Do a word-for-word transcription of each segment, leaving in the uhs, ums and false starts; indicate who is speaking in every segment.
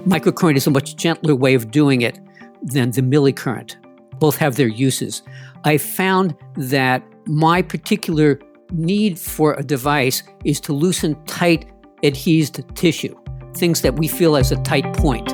Speaker 1: Microcurrent is a much gentler way of doing it than the millicurrent. Both have their uses. I found that my particular need for a device is to loosen tight, adhesed tissue, things that we feel as a tight point.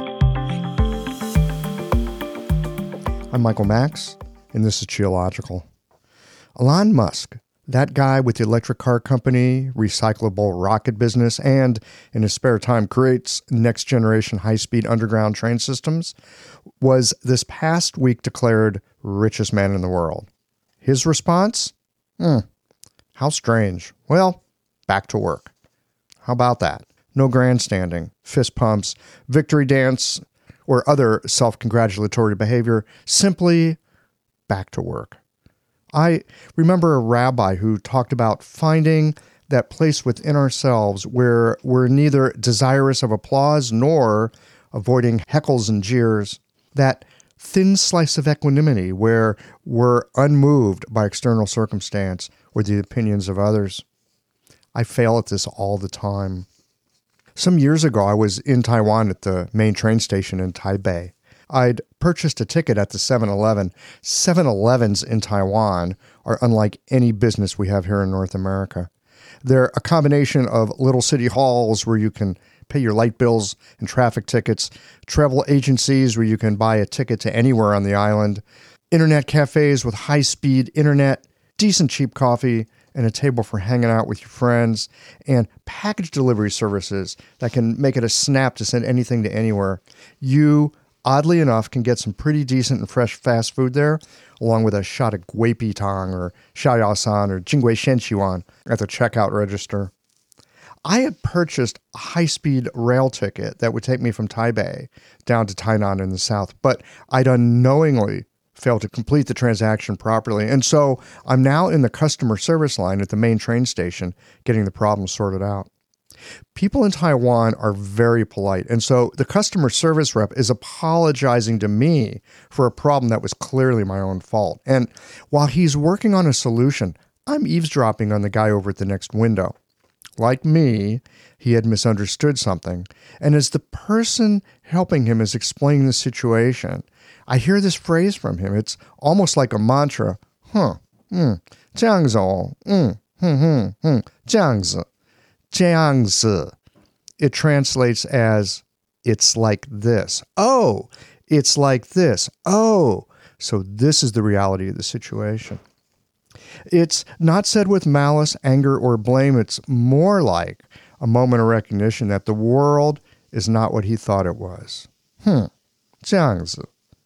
Speaker 2: I'm Michael Max, and this is Geological. Elon Musk, that guy with the electric car company, recyclable rocket business, and in his spare time creates next-generation high-speed underground train systems, was this past week declared richest man in the world. His response? Hmm, how strange. Well, back to work. How about that? No grandstanding, fist pumps, victory dance, or other self-congratulatory behavior. Simply back to work. I remember a rabbi who talked about finding that place within ourselves where we're neither desirous of applause nor avoiding heckles and jeers, that thin slice of equanimity where we're unmoved by external circumstance or the opinions of others. I fail at this all the time. Some years ago, I was in Taiwan at the main train station in Taipei. I'd purchased a ticket at the seven eleven. seven elevens in Taiwan are unlike any business we have here in North America. They're a combination of little city halls where you can pay your light bills and traffic tickets, travel agencies where you can buy a ticket to anywhere on the island, internet cafes with high-speed internet, decent cheap coffee, and a table for hanging out with your friends, and package delivery services that can make it a snap to send anything to anywhere. You, oddly enough, can get some pretty decent and fresh fast food there, along with a shot of Gui Tang or Xiaoyaosan or Jingui Shenqiuan at the checkout register. I had purchased a high-speed rail ticket that would take me from Taipei down to Tainan in the south, but I'd unknowingly failed to complete the transaction properly. And so I'm now in the customer service line at the main train station getting the problem sorted out. People in Taiwan are very polite, and so the customer service rep is apologizing to me for a problem that was clearly my own fault. And while he's working on a solution, I'm eavesdropping on the guy over at the next window. Like me, he had misunderstood something, and as the person helping him is explaining the situation, I hear this phrase from him. It's almost like a mantra. Huh, hmm, 这样子哦, hmm, hmm, hmm, hmm, 这样子. 这样子. It translates as, it's like this. Oh, it's like this. Oh, so this is the reality of the situation. It's not said with malice, anger, or blame. It's more like a moment of recognition that the world is not what he thought it was. Hmm, 这样子.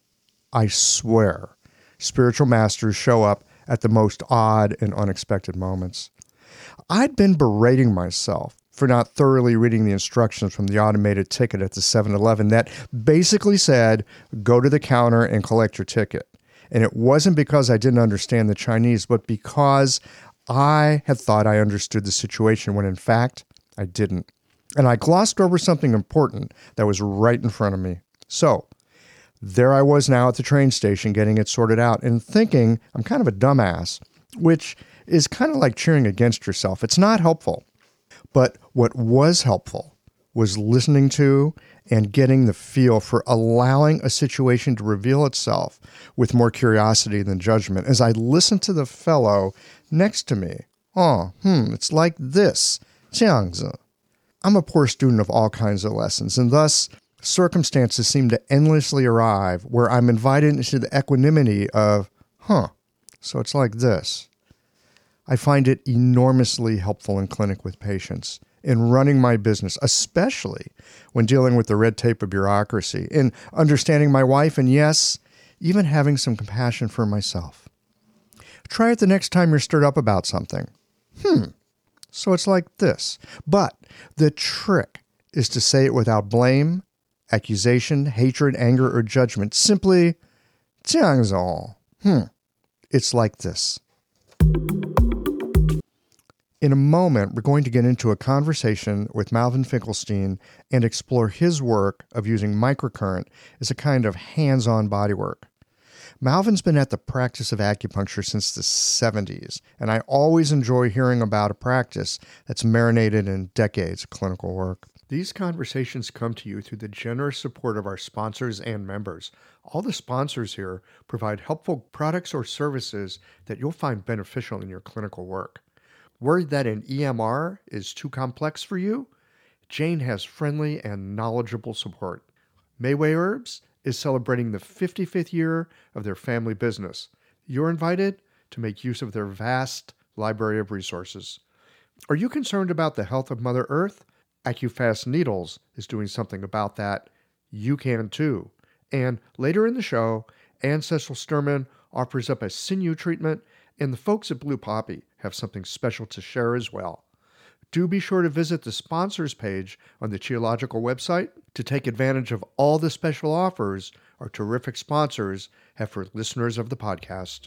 Speaker 2: I swear, spiritual masters show up at the most odd and unexpected moments. I'd been berating myself for not thoroughly reading the instructions from the automated ticket at the seven eleven that basically said, go to the counter and collect your ticket. And it wasn't because I didn't understand the Chinese, but because I had thought I understood the situation when in fact I didn't. And I glossed over something important that was right in front of me. So, there I was now at the train station getting it sorted out and thinking I'm kind of a dumbass, which is kind of like cheering against yourself. It's not helpful. But what was helpful was listening to and getting the feel for allowing a situation to reveal itself with more curiosity than judgment. As I listened to the fellow next to me, oh, hmm, it's like this, 这样子. I'm a poor student of all kinds of lessons, and thus circumstances seem to endlessly arrive where I'm invited into the equanimity of, huh, so it's like this. I find it enormously helpful in clinic with patients, in running my business, especially when dealing with the red tape of bureaucracy, in understanding my wife, and yes, even having some compassion for myself. Try it the next time you're stirred up about something. Hmm, so it's like this. But the trick is to say it without blame, accusation, hatred, anger, or judgment. Simply, 这样子哦. Hmm, it's like this. In a moment, we're going to get into a conversation with Malvin Finkelstein and explore his work of using microcurrent as a kind of hands-on bodywork. Malvin's been at the practice of acupuncture since the seventies, and I always enjoy hearing about a practice that's marinated in decades of clinical work. These conversations come to you through the generous support of our sponsors and members. All the sponsors here provide helpful products or services that you'll find beneficial in your clinical work. Worried that an E M R is too complex for you? Jane has friendly and knowledgeable support. Mayway Herbs is celebrating the fifty-fifth year of their family business. You're invited to make use of their vast library of resources. Are you concerned about the health of Mother Earth? AccuFast Needles is doing something about that. You can too. And later in the show, Ann Cecil Sturman offers up a sinew treatment, and the folks at Blue Poppy have something special to share as well. Do be sure to visit the sponsors page on the Qiological website to take advantage of all the special offers our terrific sponsors have for listeners of the podcast.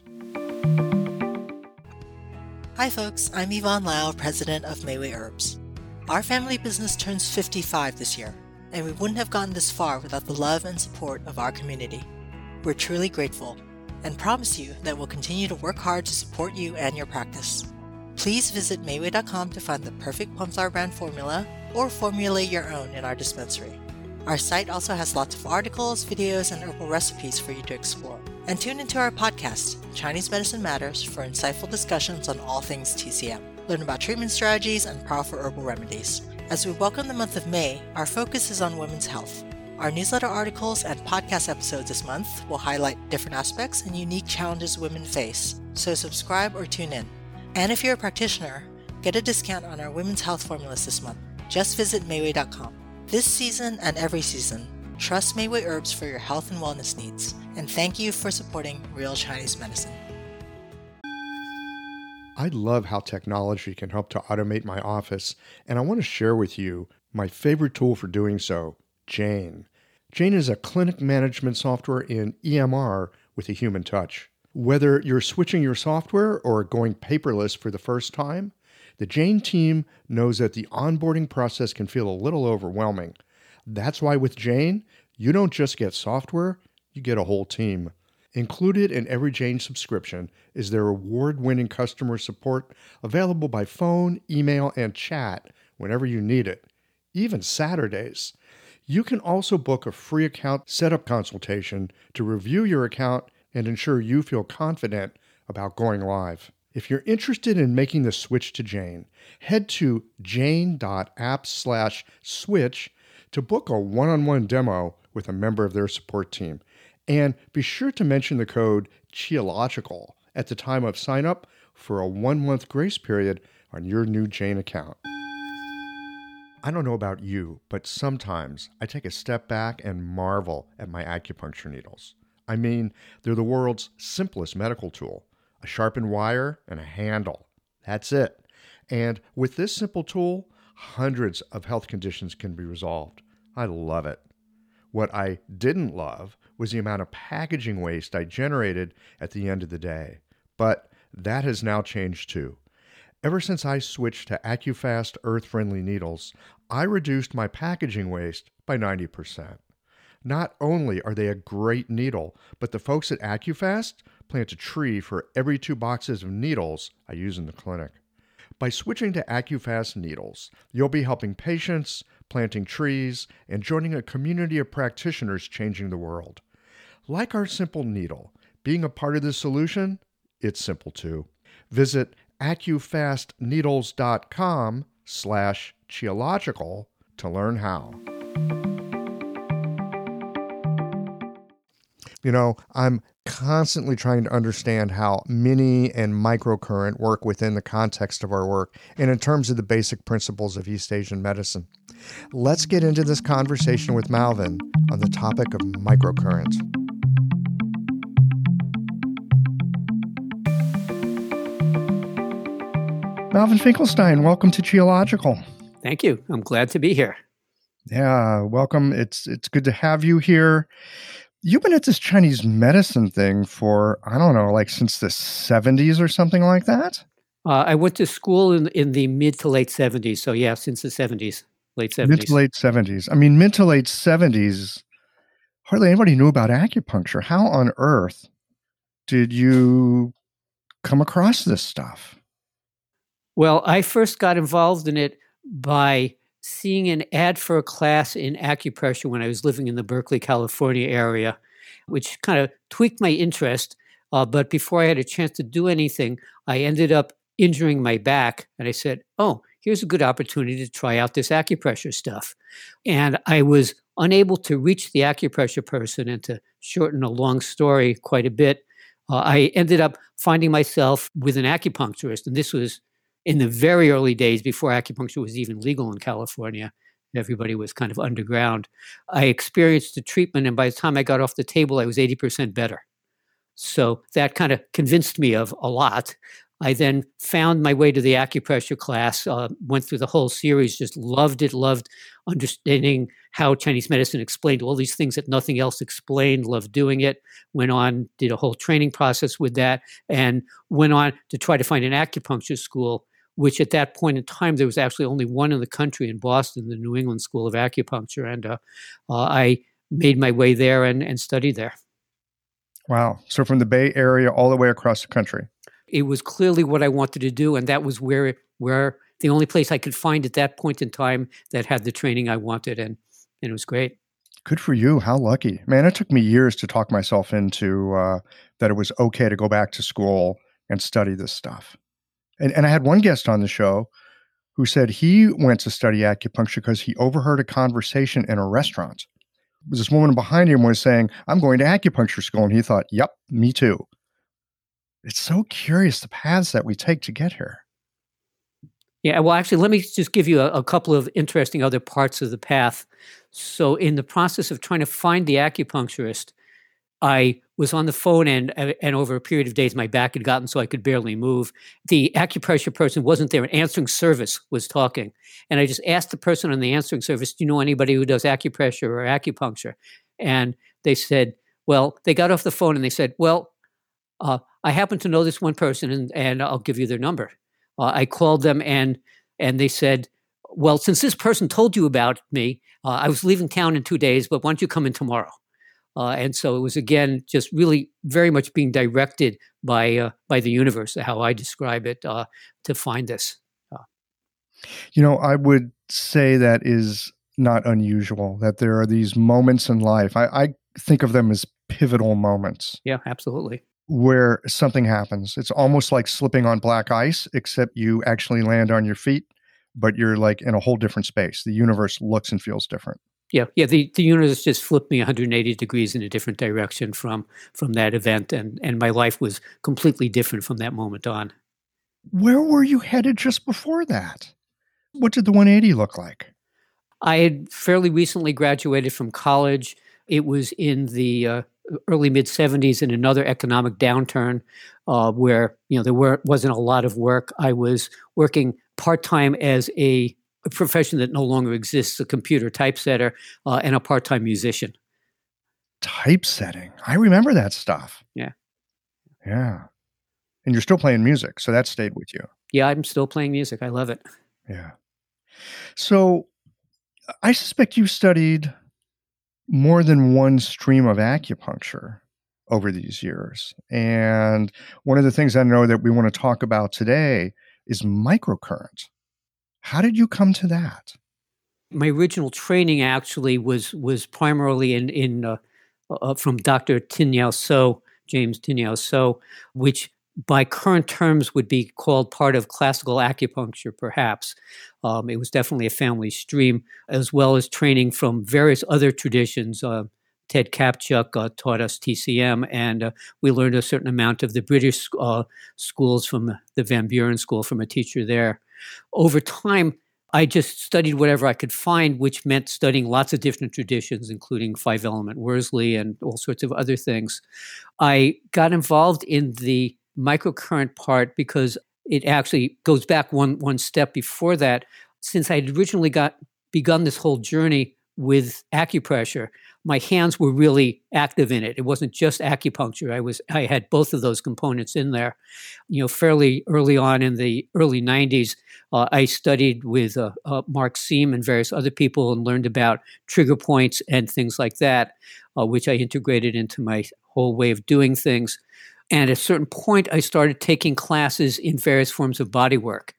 Speaker 3: Hi folks, I'm Yvonne Lau, president of Mayway Herbs. Our family business turns fifty-five this year, and we wouldn't have gotten this far without the love and support of our community. We're truly grateful and promise you that we'll continue to work hard to support you and your practice. Please visit Mayway dot com to find the perfect Plum Flower brand formula or formulate your own in our dispensary. Our site also has lots of articles, videos, and herbal recipes for you to explore. And tune into our podcast, Chinese Medicine Matters, for insightful discussions on all things T C M. Learn about treatment strategies and powerful herbal remedies. As we welcome the month of May, our focus is on women's health. Our newsletter articles and podcast episodes this month will highlight different aspects and unique challenges women face, so subscribe or tune in. And if you're a practitioner, get a discount on our women's health formulas this month. Just visit Mayway dot com. This season and every season, trust Mayway Herbs for your health and wellness needs. And thank you for supporting Real Chinese Medicine.
Speaker 2: I love how technology can help to automate my office, and I want to share with you my favorite tool for doing so, Jane. Jane is a clinic management software in E M R with a human touch. Whether you're switching your software or going paperless for the first time, the Jane team knows that the onboarding process can feel a little overwhelming. That's why with Jane, you don't just get software, you get a whole team. Included in every Jane subscription is their award-winning customer support available by phone, email, and chat whenever you need it, even Saturdays. You can also book a free account setup consultation to review your account and ensure you feel confident about going live. If you're interested in making the switch to Jane, head to jane.app slash switch to book a one-on-one demo with a member of their support team. And be sure to mention the code Qiological at the time of sign up for a one-month grace period on your new Jane account. I don't know about you, but sometimes I take a step back and marvel at my acupuncture needles. I mean, they're the world's simplest medical tool. A sharpened wire and a handle. That's it. And with this simple tool, hundreds of health conditions can be resolved. I love it. What I didn't love was the amount of packaging waste I generated at the end of the day. But that has now changed too. Ever since I switched to AccuFast earth-friendly needles, I reduced my packaging waste by ninety percent. Not only are they a great needle, but the folks at AccuFast plant a tree for every two boxes of needles I use in the clinic. By switching to AccuFast needles, you'll be helping patients, planting trees, and joining a community of practitioners changing the world. Like our simple needle, being a part of the solution, it's simple too. Visit AccuFastNeedles.com slash Qiological to learn how. You know, I'm constantly trying to understand how mini and microcurrent work within the context of our work and in terms of the basic principles of East Asian medicine. Let's get into this conversation with Malvin on the topic of microcurrent. Malvin Finkelstein, welcome to Qiological.
Speaker 1: Thank you. I'm glad to be here.
Speaker 2: Yeah, welcome. It's it's good to have you here. You've been at this Chinese medicine thing for, I don't know, like since the seventies or something like that?
Speaker 1: Uh, I went to school in, in the mid to late seventies. So yeah, since the seventies, late seventies.
Speaker 2: Mid to late seventies. I mean, mid to late seventies, hardly anybody knew about acupuncture. How on earth did you come across this stuff?
Speaker 1: Well, I first got involved in it by seeing an ad for a class in acupressure when I was living in the Berkeley, California area, which kind of tweaked my interest. Uh, but before I had a chance to do anything, I ended up injuring my back. And I said, oh, here's a good opportunity to try out this acupressure stuff. And I was unable to reach the acupressure person, and to shorten a long story quite a bit, uh, I ended up finding myself with an acupuncturist. And this was in the very early days before acupuncture was even legal in California. Everybody was kind of underground. I experienced the treatment, and by the time I got off the table, I was eighty percent better. So that kind of convinced me of a lot. I then found my way to the acupressure class, uh, went through the whole series, just loved it, loved understanding how Chinese medicine explained all these things that nothing else explained, loved doing it, went on, did a whole training process with that, and went on to try to find an acupuncture school, which at that point in time, there was actually only one in the country in Boston, the New England School of Acupuncture. And uh, uh, I made my way there and, and studied there.
Speaker 2: Wow. So from the Bay Area all the way across the country.
Speaker 1: It was clearly what I wanted to do, and that was where where the only place I could find at that point in time that had the training I wanted, and, and it was great.
Speaker 2: Good for you. How lucky. Man, it took me years to talk myself into uh, that it was okay to go back to school and study this stuff. And, and I had one guest on the show who said he went to study acupuncture because he overheard a conversation in a restaurant. This woman behind him was saying, I'm going to acupuncture school. And he thought, yep, me too. It's so curious, the paths that we take to get here.
Speaker 1: Yeah, well, actually, let me just give you a, a couple of interesting other parts of the path. So in the process of trying to find the acupuncturist, I was on the phone, and and over a period of days, my back had gotten so I could barely move. The acupressure person wasn't there. An answering service was talking. And I just asked the person on the answering service, do you know anybody who does acupressure or acupuncture? And they said, well, they got off the phone and they said, well, uh, I happen to know this one person, and, and I'll give you their number. Uh, I called them, and and they said, well, since this person told you about me, uh, I was leaving town in two days, but why don't you come in tomorrow? Uh, and so it was, again, just really very much being directed by uh, by the universe, how I describe it, uh, to find this. Uh,
Speaker 2: you know, I would say that is not unusual, that there are these moments in life. I, I think of them as pivotal moments.
Speaker 1: Yeah, absolutely.
Speaker 2: Where something happens. It's almost like slipping on black ice, except you actually land on your feet, but you're like in a whole different space. The universe looks and feels different.
Speaker 1: Yeah, yeah. The, the universe just flipped me one hundred eighty degrees in a different direction from from that event, and and my life was completely different from that moment on.
Speaker 2: Where were you headed just before that? What did the one eighty look like?
Speaker 1: I had fairly recently graduated from college. It was in the uh, early mid seventies, in another economic downturn, uh, where you know there were, wasn't a lot of work. I was working part time as a, a profession that no longer exists, a computer typesetter, uh, and a part time musician.
Speaker 2: Typesetting, I remember that stuff.
Speaker 1: Yeah,
Speaker 2: yeah. And you're still playing music, so that stayed with you.
Speaker 1: Yeah, I'm still playing music. I love it.
Speaker 2: Yeah. So, I suspect you studied more than one stream of acupuncture over these years. And one of the things I know that we want to talk about today is microcurrent. How did you come to that?
Speaker 1: My original training actually was was primarily in in uh, uh, from Doctor Tin-Yao So, James Tin-Yao So, which by current terms would be called part of classical acupuncture, perhaps. Um, it was definitely a family stream, as well as training from various other traditions. Uh, Ted Kapchuk uh, taught us T C M, and uh, we learned a certain amount of the British uh, schools from the Van Buren School from a teacher there. Over time, I just studied whatever I could find, which meant studying lots of different traditions, including five-element Worsley and all sorts of other things. I got involved in the microcurrent part because it actually goes back one one step before that. Since I had originally got begun this whole journey with acupressure, my hands were really active in it. It wasn't just acupuncture. I was I had both of those components in there. You know, fairly early on in the early nineties, uh, I studied with uh, uh, Mark Seam and various other people and learned about trigger points and things like that, uh, which I integrated into my whole way of doing things. And at a certain point, I started taking classes in various forms of body work.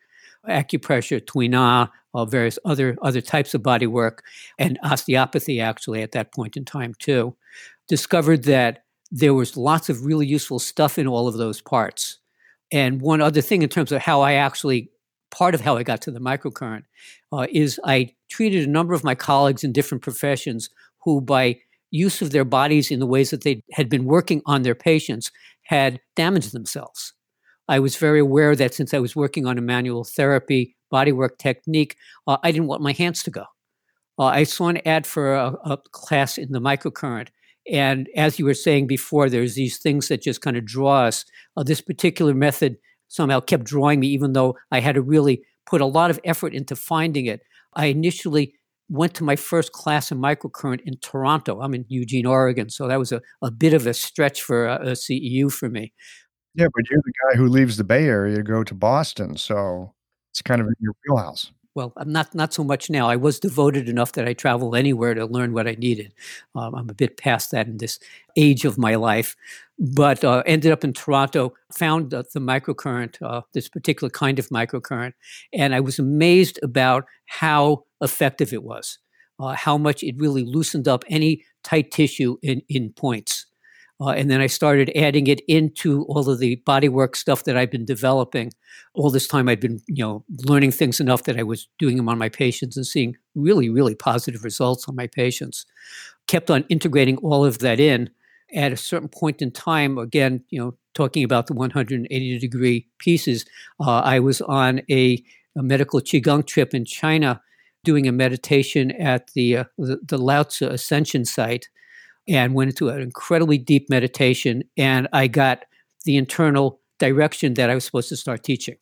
Speaker 1: acupressure, tuina, uh, various other other types of body work, and osteopathy actually at that point in time too. Discovered that there was lots of really useful stuff in all of those parts. And one other thing in terms of how I actually, part of how I got to the microcurrent, uh, is I treated a number of my colleagues in different professions who, by use of their bodies in the ways that they had been working on their patients, had damaged themselves. I was very aware that since I was working on a manual therapy bodywork technique, uh, I didn't want my hands to go. Uh, I saw an ad for a, a class in the microcurrent. And as you were saying before, there's these things that just kind of draw us. Uh, this particular method somehow kept drawing me, even though I had to really put a lot of effort into finding it. I initially went to my first class in microcurrent in Toronto. I'm in Eugene, Oregon, so that was a, a bit of a stretch for a, a C E U for me.
Speaker 2: Yeah, but you're the guy who leaves the Bay Area to go to Boston, so it's kind of in your wheelhouse.
Speaker 1: Well, I'm not not so much now. I was devoted enough that I traveled anywhere to learn what I needed. Um, I'm a bit past that in this age of my life, but uh, ended up in Toronto, found uh, the microcurrent, uh, this particular kind of microcurrent, and I was amazed about how effective it was, uh, how much it really loosened up any tight tissue in, in points. Uh, and then I started adding it into all of the bodywork stuff that I've been developing. All this time I'd been, you know, learning things enough that I was doing them on my patients and seeing really, really positive results on my patients. Kept on integrating all of that in. At a certain point in time, again, you know, talking about the one hundred eighty degree pieces, uh, I was on a, a medical Qigong trip in China doing a meditation at the, uh, the, the Lao Tzu Ascension site, and went into an incredibly deep meditation, and I got the internal direction that I was supposed to start teaching,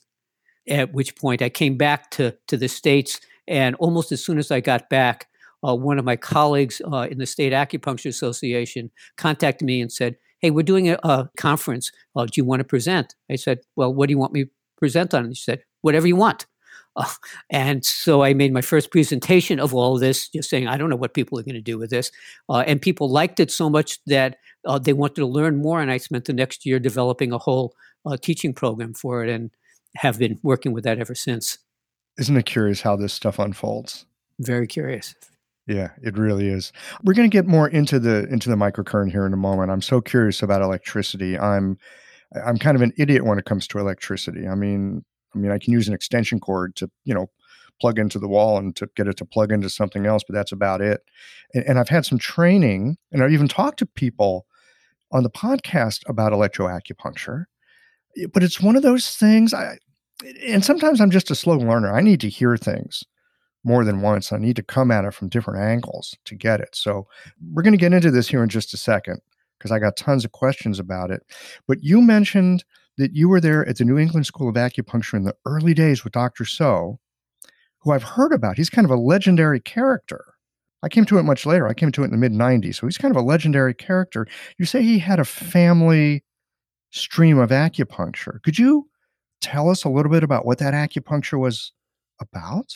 Speaker 1: at which point I came back to, to the States, and almost as soon as I got back, uh, one of my colleagues uh, in the State Acupuncture Association contacted me and said, hey, we're doing a, a conference. Uh, do you want to present? I said, well, what do you want me to present on? And she said, whatever you want. Uh, and so I made my first presentation of all of this, just saying, I don't know what people are going to do with this. Uh, and people liked it so much that uh, they wanted to learn more. And I spent the next year developing a whole uh, teaching program for it and have been working with that ever since.
Speaker 2: Isn't it curious how this stuff unfolds?
Speaker 1: Very curious.
Speaker 2: Yeah, it really is. We're going to get more into the into the microcurrent here in a moment. I'm so curious about electricity. I'm I'm kind of an idiot when it comes to electricity. I mean, I mean, I can use an extension cord to, you know, plug into the wall and to get it to plug into something else, but that's about it. And, and I've had some training, and I've even talked to people on the podcast about electroacupuncture. But it's one of those things, I, and sometimes I'm just a slow learner. I need to hear things more than once. I need to come at it from different angles to get it. So we're going to get into this here in just a second, because I got tons of questions about it. But you mentioned that you were there at the New England School of Acupuncture in the early days with Doctor So, who I've heard about. He's kind of a legendary character. I came to it much later. I came to it in the mid nineties. So he's kind of a legendary character. You say he had a family stream of acupuncture. Could you tell us a little bit about what that acupuncture was about?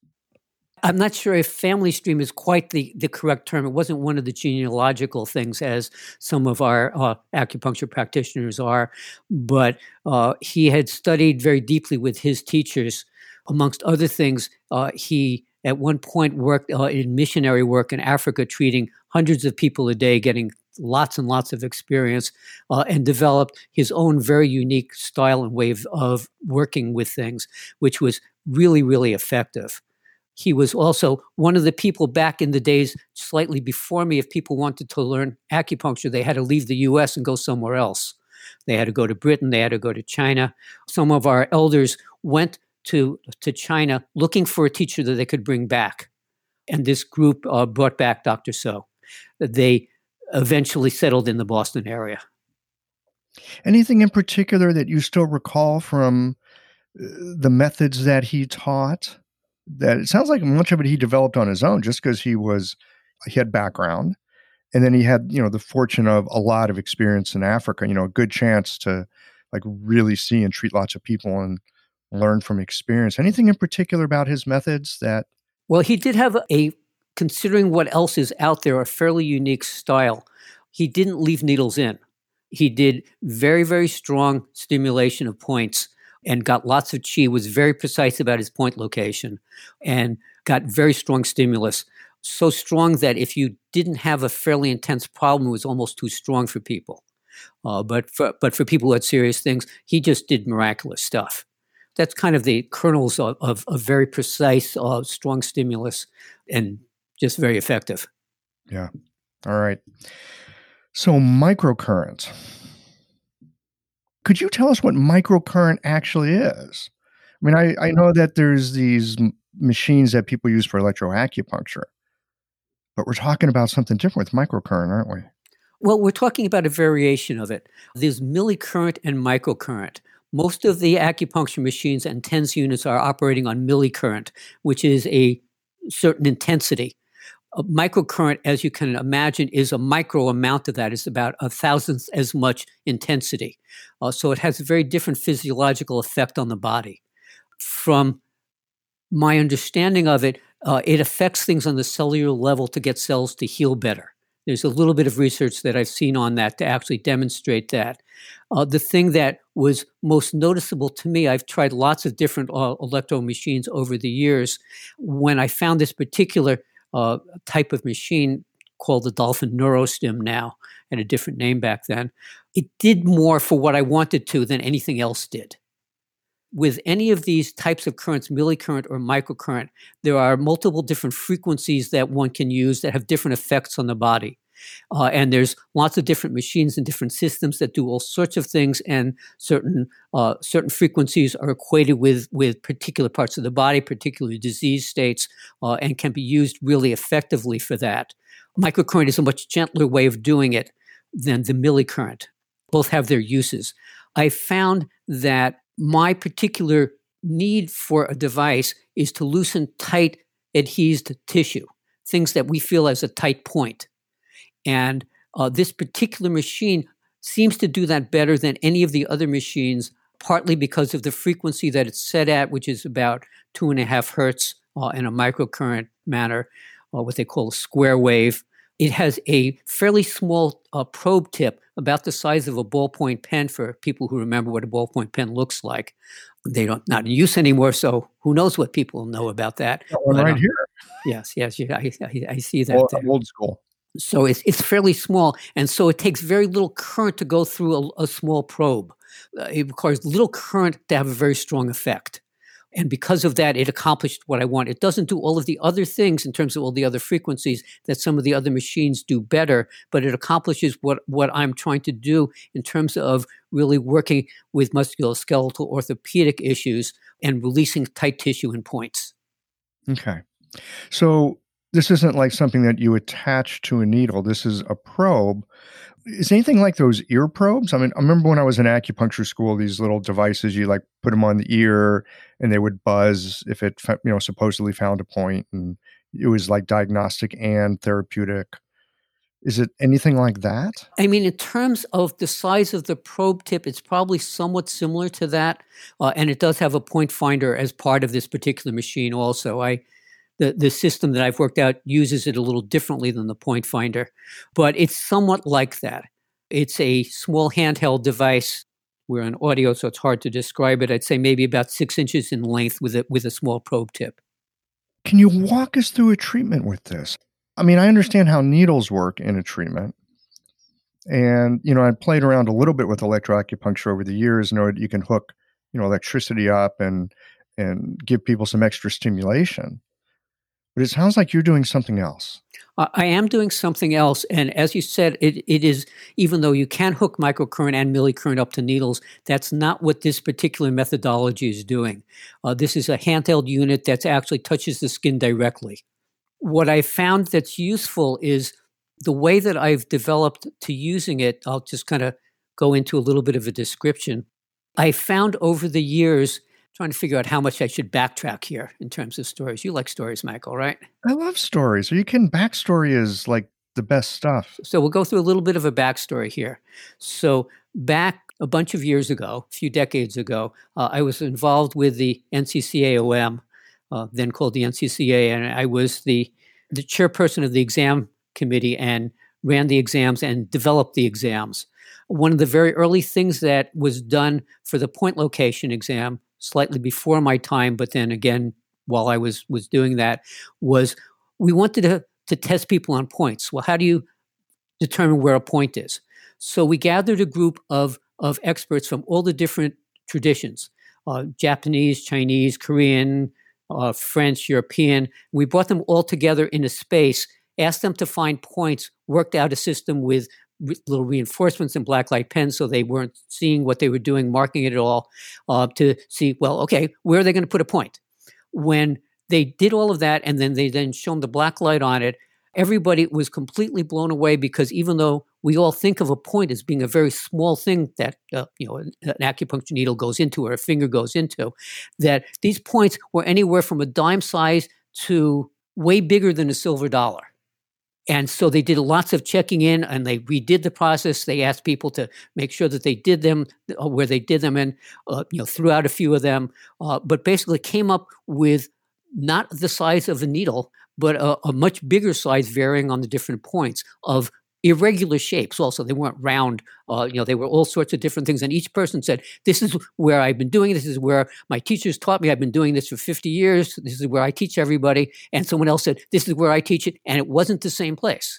Speaker 1: I'm not sure if family stream is quite the, the correct term. It wasn't one of the genealogical things as some of our uh, acupuncture practitioners are, but uh, he had studied very deeply with his teachers. Amongst other things, uh, he at one point worked uh, in missionary work in Africa, treating hundreds of people a day, getting lots and lots of experience, uh, and developed his own very unique style and way of, of working with things, which was really, really effective. He was also one of the people back in the days, slightly before me, if people wanted to learn acupuncture, they had to leave the U S and go somewhere else. They had to go to Britain, they had to go to China. Some of our elders went to, to China looking for a teacher that they could bring back. And this group uh, brought back Doctor So. They eventually settled in the Boston area.
Speaker 2: Anything in particular that you still recall from uh, the methods that he taught? That it sounds like much of it he developed on his own, just because he was he had background, and then he had, you know, the fortune of a lot of experience in Africa. You know, a good chance to like really see and treat lots of people and learn from experience. Anything in particular about his methods that?
Speaker 1: Well, he did have a, considering what else is out there, a fairly unique style. He didn't leave needles in. He did very, very strong stimulation of points. and got lots of chi, was very precise about his point location, and got very strong stimulus. So strong that if you didn't have a fairly intense problem, it was almost too strong for people. Uh, but for but for people who had serious things, he just did miraculous stuff. That's kind of the kernels of, of, of very precise, uh, strong stimulus, and just very effective.
Speaker 2: Yeah. All right. So microcurrent. Could you tell us what microcurrent actually is? I mean, I, I know that there's these m- machines that people use for electroacupuncture, but we're talking about something different with microcurrent, aren't we?
Speaker 1: Well, we're talking about a variation of it. There's millicurrent and microcurrent. Most of the acupuncture machines and TENS units are operating on millicurrent, which is a certain intensity. A microcurrent, as you can imagine, is a micro amount of that. It's about a thousandth as much intensity. Uh, so it has a very different physiological effect on the body. From my understanding of it, uh, it affects things on the cellular level to get cells to heal better. There's a little bit of research that I've seen on that to actually demonstrate that. Uh, the thing that was most noticeable to me, I've tried lots of different uh, electro machines over the years. When I found this particular uh, type of machine called the Dolphin NeuroStim now, and a different name back then, it did more for what I wanted to than anything else did. With any of these types of currents, millicurrent or microcurrent, there are multiple different frequencies that one can use that have different effects on the body. Uh, and there's lots of different machines and different systems that do all sorts of things, and certain uh, certain frequencies are equated with, with particular parts of the body, particular disease states, uh, and can be used really effectively for that. Microcurrent is a much gentler way of doing it than the millicurrent. Both have their uses. I found that my particular need for a device is to loosen tight, adhesed tissue, things that we feel as a tight point. And uh, this particular machine seems to do that better than any of the other machines, partly because of the frequency that it's set at, which is about two and a half hertz uh, in a microcurrent manner, uh, what they call a square wave. It has a fairly small uh, probe tip, about the size of a ballpoint pen, for people who remember what a ballpoint pen looks like. They don't not in use anymore, so who knows what people know about that?
Speaker 2: Got one
Speaker 1: But,
Speaker 2: right
Speaker 1: um,
Speaker 2: here.
Speaker 1: Yes, yes, yeah, I, I, I see that
Speaker 2: Old,
Speaker 1: there.
Speaker 2: old school.
Speaker 1: So it's it's fairly small, and so it takes very little current to go through a, a small probe. Uh, it requires little current to have a very strong effect. And because of that, it accomplished what I want. It doesn't do all of the other things in terms of all the other frequencies that some of the other machines do better, but it accomplishes what, what I'm trying to do in terms of really working with musculoskeletal orthopedic issues and releasing tight tissue in points.
Speaker 2: Okay. So this isn't like something that you attach to a needle. This is a probe. Is anything like those ear probes? I mean, I remember when I was in acupuncture school, these little devices, you like put them on the ear and they would buzz if it, you know, supposedly found a point, and it was like diagnostic and therapeutic. Is it anything like that?
Speaker 1: I mean, in terms of the size of the probe tip, it's probably somewhat similar to that. Uh, and it does have a point finder as part of this particular machine also. I The, the system that I've worked out uses it a little differently than the point finder, but it's somewhat like that. It's a small handheld device. We're on audio, so it's hard to describe it. I'd say maybe about six inches in length with a, with a small probe tip.
Speaker 2: Can you walk us through a treatment with this? I mean, I understand how needles work in a treatment. And, you know, I played around a little bit with electroacupuncture over the years. You know, you can hook, you know, electricity up and and give people some extra stimulation. But it sounds like you're doing something else.
Speaker 1: Uh, I am doing something else. And as you said, it, it is, even though you can hook microcurrent and millicurrent up to needles, that's not what this particular methodology is doing. Uh, this is a handheld unit that actually touches the skin directly. What I found that's useful is the way that I've developed to using it. I'll just kind of go into a little bit of a description. I found over the years, trying to figure out how much I should backtrack here in terms of stories. You like stories, Michael, right?
Speaker 2: I love stories. Are you kidding? Backstory is like the best stuff.
Speaker 1: So we'll go through a little bit of a backstory here. So back a bunch of years ago, a few decades ago, uh, I was involved with the N C C A O M, uh, then called the N C C A, and I was the, the chairperson of the exam committee and ran the exams and developed the exams. One of the very early things that was done for the point location exam, slightly before my time, but then again, while I was was doing that, was we wanted to, to test people on points. Well, how do you determine where a point is? So we gathered a group of, of experts from all the different traditions, uh, Japanese, Chinese, Korean, uh, French, European. We brought them all together in a space, asked them to find points, worked out a system with re- little reinforcements and black light pens so they weren't seeing what they were doing, marking it at all, uh, to see, well, okay, where are they going to put a point? When they did all of that and then they then shone the black light on it, everybody was completely blown away, because even though we all think of a point as being a very small thing that uh, you know an, an acupuncture needle goes into or a finger goes into, that these points were anywhere from a dime size to way bigger than a silver dollar. And so they did lots of checking in, and they redid the process. They asked people to make sure that they did them uh, where they did them, and uh, you know threw out a few of them, uh, but basically came up with not the size of a needle, but a, a much bigger size, varying on the different points, of irregular shapes. Also, they weren't round. Uh, you know, they were all sorts of different things. And each person said, "This is where I've been doing. This is where my teachers taught me. I've been doing this for fifty years. This is where I teach everybody." And someone else said, "This is where I teach it," and it wasn't the same place.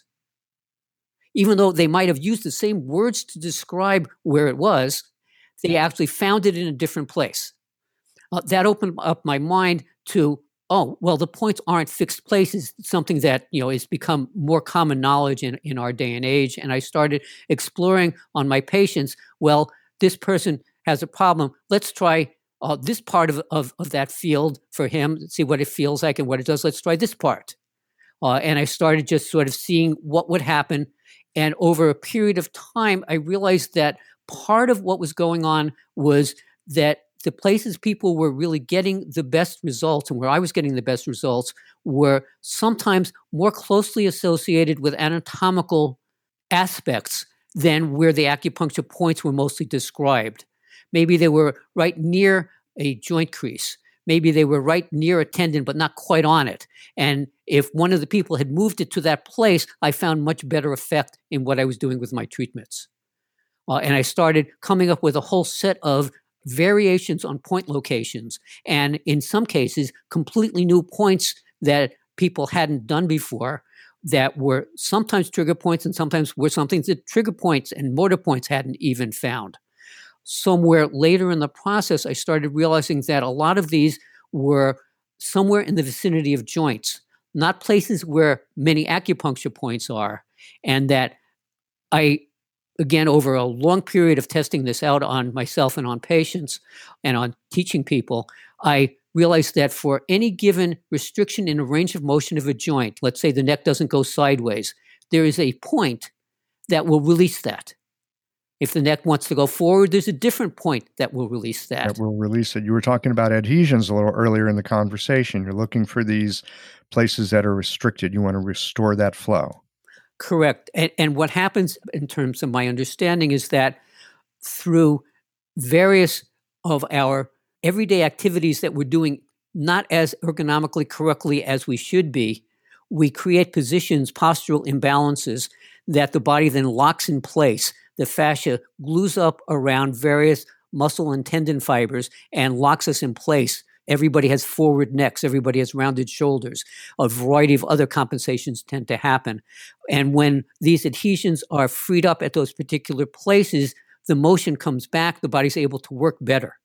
Speaker 1: Even though they might have used the same words to describe where it was, they actually found it in a different place. Uh, that opened up my mind to, oh, well, the points aren't fixed places, something that, you know, has become more common knowledge in, in our day and age. And I started exploring on my patients, well, this person has a problem. Let's try uh, this part of, of, of that field for him, see what it feels like and what it does. Let's try this part. Uh, and I started just sort of seeing what would happen. And over a period of time, I realized that part of what was going on was that the places people were really getting the best results, and where I was getting the best results, were sometimes more closely associated with anatomical aspects than where the acupuncture points were mostly described. Maybe they were right near a joint crease. Maybe they were right near a tendon, but not quite on it. And if one of the people had moved it to that place, I found much better effect in what I was doing with my treatments. Uh, and I started coming up with a whole set of variations on point locations, and in some cases, completely new points that people hadn't done before, that were sometimes trigger points and sometimes were something that trigger points and motor points hadn't even found. Somewhere later in the process, I started realizing that a lot of these were somewhere in the vicinity of joints, not places where many acupuncture points are, and that I again, over a long period of testing this out on myself and on patients and on teaching people, I realized that for any given restriction in a range of motion of a joint, let's say the neck doesn't go sideways, there is a point that will release that. If the neck wants to go forward, there's a different point that will release that.
Speaker 2: That will release it. You were talking about adhesions a little earlier in the conversation. You're looking for these places that are restricted. You want to restore that flow.
Speaker 1: Correct. And, and what happens in terms of my understanding is that through various of our everyday activities that we're doing not as ergonomically correctly as we should be, we create positions, postural imbalances that the body then locks in place. The fascia glues up around various muscle and tendon fibers and locks us in place. Everybody has forward necks. Everybody has rounded shoulders. A variety of other compensations tend to happen. And when these adhesions are freed up at those particular places, the motion comes back. The body's able to work better.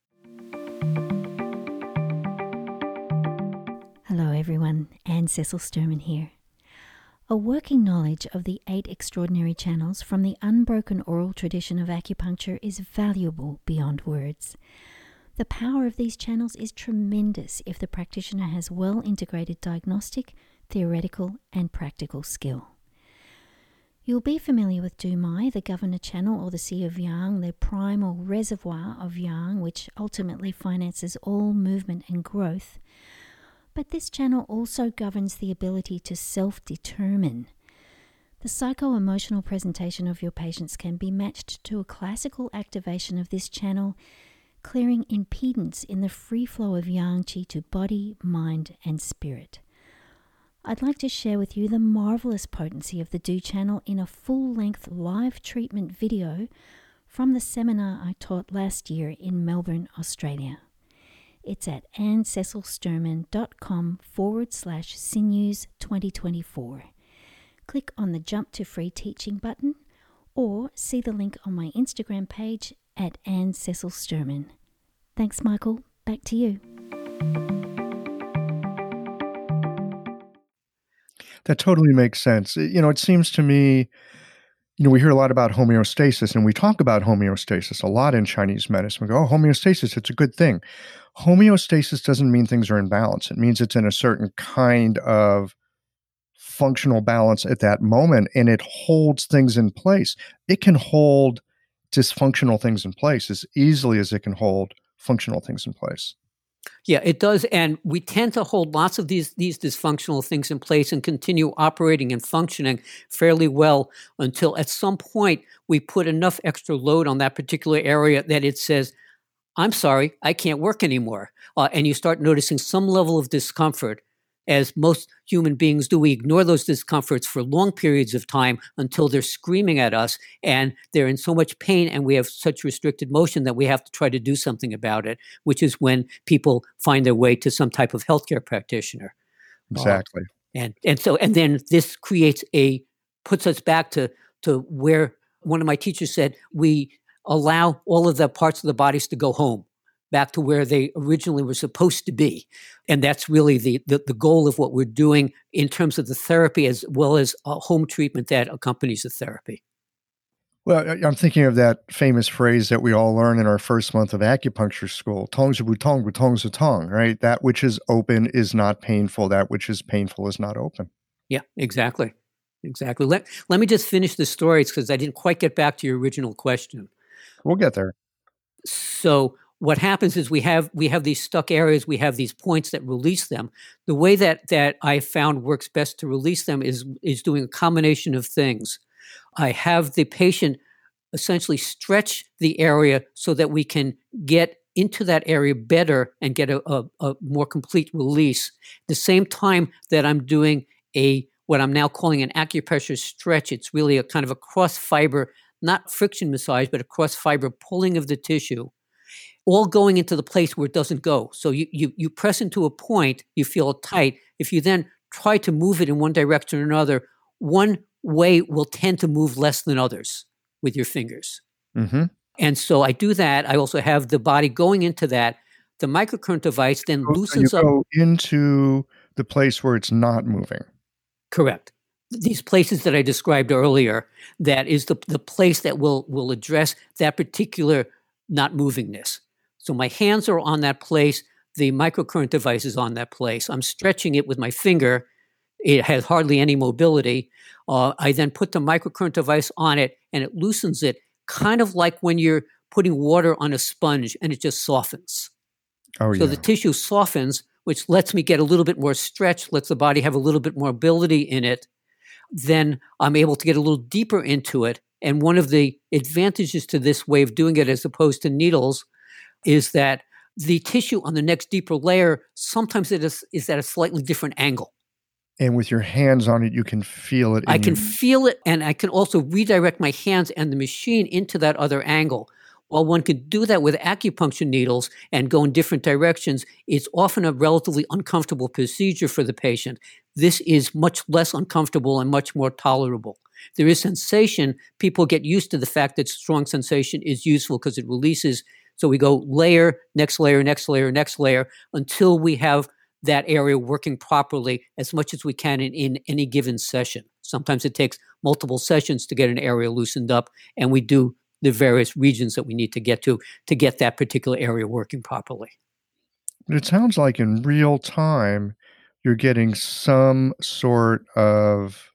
Speaker 4: Hello, everyone. Anne Cecil Sturman here. A working knowledge of the eight extraordinary channels from the unbroken oral tradition of acupuncture is valuable beyond words. The power of these channels is tremendous if the practitioner has well integrated diagnostic, theoretical, and practical skill. You'll be familiar with Dumai, the governor channel, or the Sea of Yang, the primal reservoir of Yang, which ultimately finances all movement and growth. But this channel also governs the ability to self-determine. The psycho-emotional presentation of your patients can be matched to a classical activation of this channel, clearing impedance in the free flow of Yang Qi to body, mind, and spirit. I'd like to share with you the marvelous potency of the Du channel in a full-length live treatment video from the seminar I taught last year in Melbourne, Australia. It's at anncecilsturman.com forward slash sinews 2024. Click on the Jump to Free Teaching button or see the link on my Instagram page at Anne Cecil Sturman. Thanks, Michael. Back to you.
Speaker 2: That totally makes sense. You know, it seems to me, you know, we hear a lot about homeostasis, and we talk about homeostasis a lot in Chinese medicine. We go, oh, homeostasis, it's a good thing. Homeostasis doesn't mean things are in balance. It means it's in a certain kind of functional balance at that moment, and it holds things in place. It can hold dysfunctional things in place as easily as it can hold functional things in place.
Speaker 1: Yeah, it does. And we tend to hold lots of these, these dysfunctional things in place and continue operating and functioning fairly well until at some point we put enough extra load on that particular area that it says, I'm sorry, I can't work anymore. Uh, and you start noticing some level of discomfort. As most human beings do, we ignore those discomforts for long periods of time until they're screaming at us and they're in so much pain and we have such restricted motion that we have to try to do something about it, which is when people find their way to some type of healthcare practitioner.
Speaker 2: Exactly.
Speaker 1: Uh, and and so and then this creates a puts us back to to where one of my teachers said we allow all of the parts of the bodies to go home, back to where they originally were supposed to be. And that's really the, the, the goal of what we're doing in terms of the therapy as well as a home treatment that accompanies the therapy.
Speaker 2: Well, I'm thinking of that famous phrase that we all learn in our first month of acupuncture school, tong zhi bu tong, bu tong zhi tong, right? That which is open is not painful. That which is painful is not open.
Speaker 1: Yeah, exactly. Exactly. Let, let me just finish the stories because I didn't quite get back to your original question.
Speaker 2: We'll get there.
Speaker 1: So what happens is we have we have these stuck areas, we have these points that release them. The way that that I found works best to release them is is doing a combination of things. I have the patient essentially stretch the area so that we can get into that area better and get a, a, a more complete release. At the same time that I'm doing a what I'm now calling an acupressure stretch. It's really a kind of a cross fiber, not friction massage, but a cross fiber pulling of the tissue, all going into the place where it doesn't go. So you, you you press into a point, you feel it tight. If you then try to move it in one direction or another, one way will tend to move less than others with your fingers.
Speaker 2: Mm-hmm.
Speaker 1: And so I do that. I also have the body going into that. The microcurrent device then
Speaker 2: So
Speaker 1: loosens
Speaker 2: you
Speaker 1: up.
Speaker 2: go into the place where it's not moving.
Speaker 1: Correct. These places that I described earlier, that is the, the place that will will address that particular not movingness. So my hands are on that place. The microcurrent device is on that place. I'm stretching it with my finger. It has hardly any mobility. Uh, I then put the microcurrent device on it and it loosens it, kind of like when you're putting water on a sponge and it just softens.
Speaker 2: Oh,
Speaker 1: so
Speaker 2: yeah.
Speaker 1: the tissue softens, which lets me get a little bit more stretch, lets the body have a little bit more mobility in it. Then I'm able to get a little deeper into it. And one of the advantages to this way of doing it as opposed to needles is that the tissue on the next deeper layer, sometimes it is, is at a slightly different angle.
Speaker 2: And with your hands on it, you can feel it.
Speaker 1: I
Speaker 2: in
Speaker 1: can
Speaker 2: your-
Speaker 1: feel it, and I can also redirect my hands and the machine into that other angle. While one can do that with acupuncture needles and go in different directions, it's often a relatively uncomfortable procedure for the patient. This is much less uncomfortable and much more tolerable. There is sensation. People get used to the fact that strong sensation is useful because it releases. So we go layer, next layer, next layer, next layer, until we have that area working properly as much as we can in, in any given session. Sometimes it takes multiple sessions to get an area loosened up, and we do the various regions that we need to get to to get that particular area working properly.
Speaker 2: But it sounds like in real time, you're getting some sort of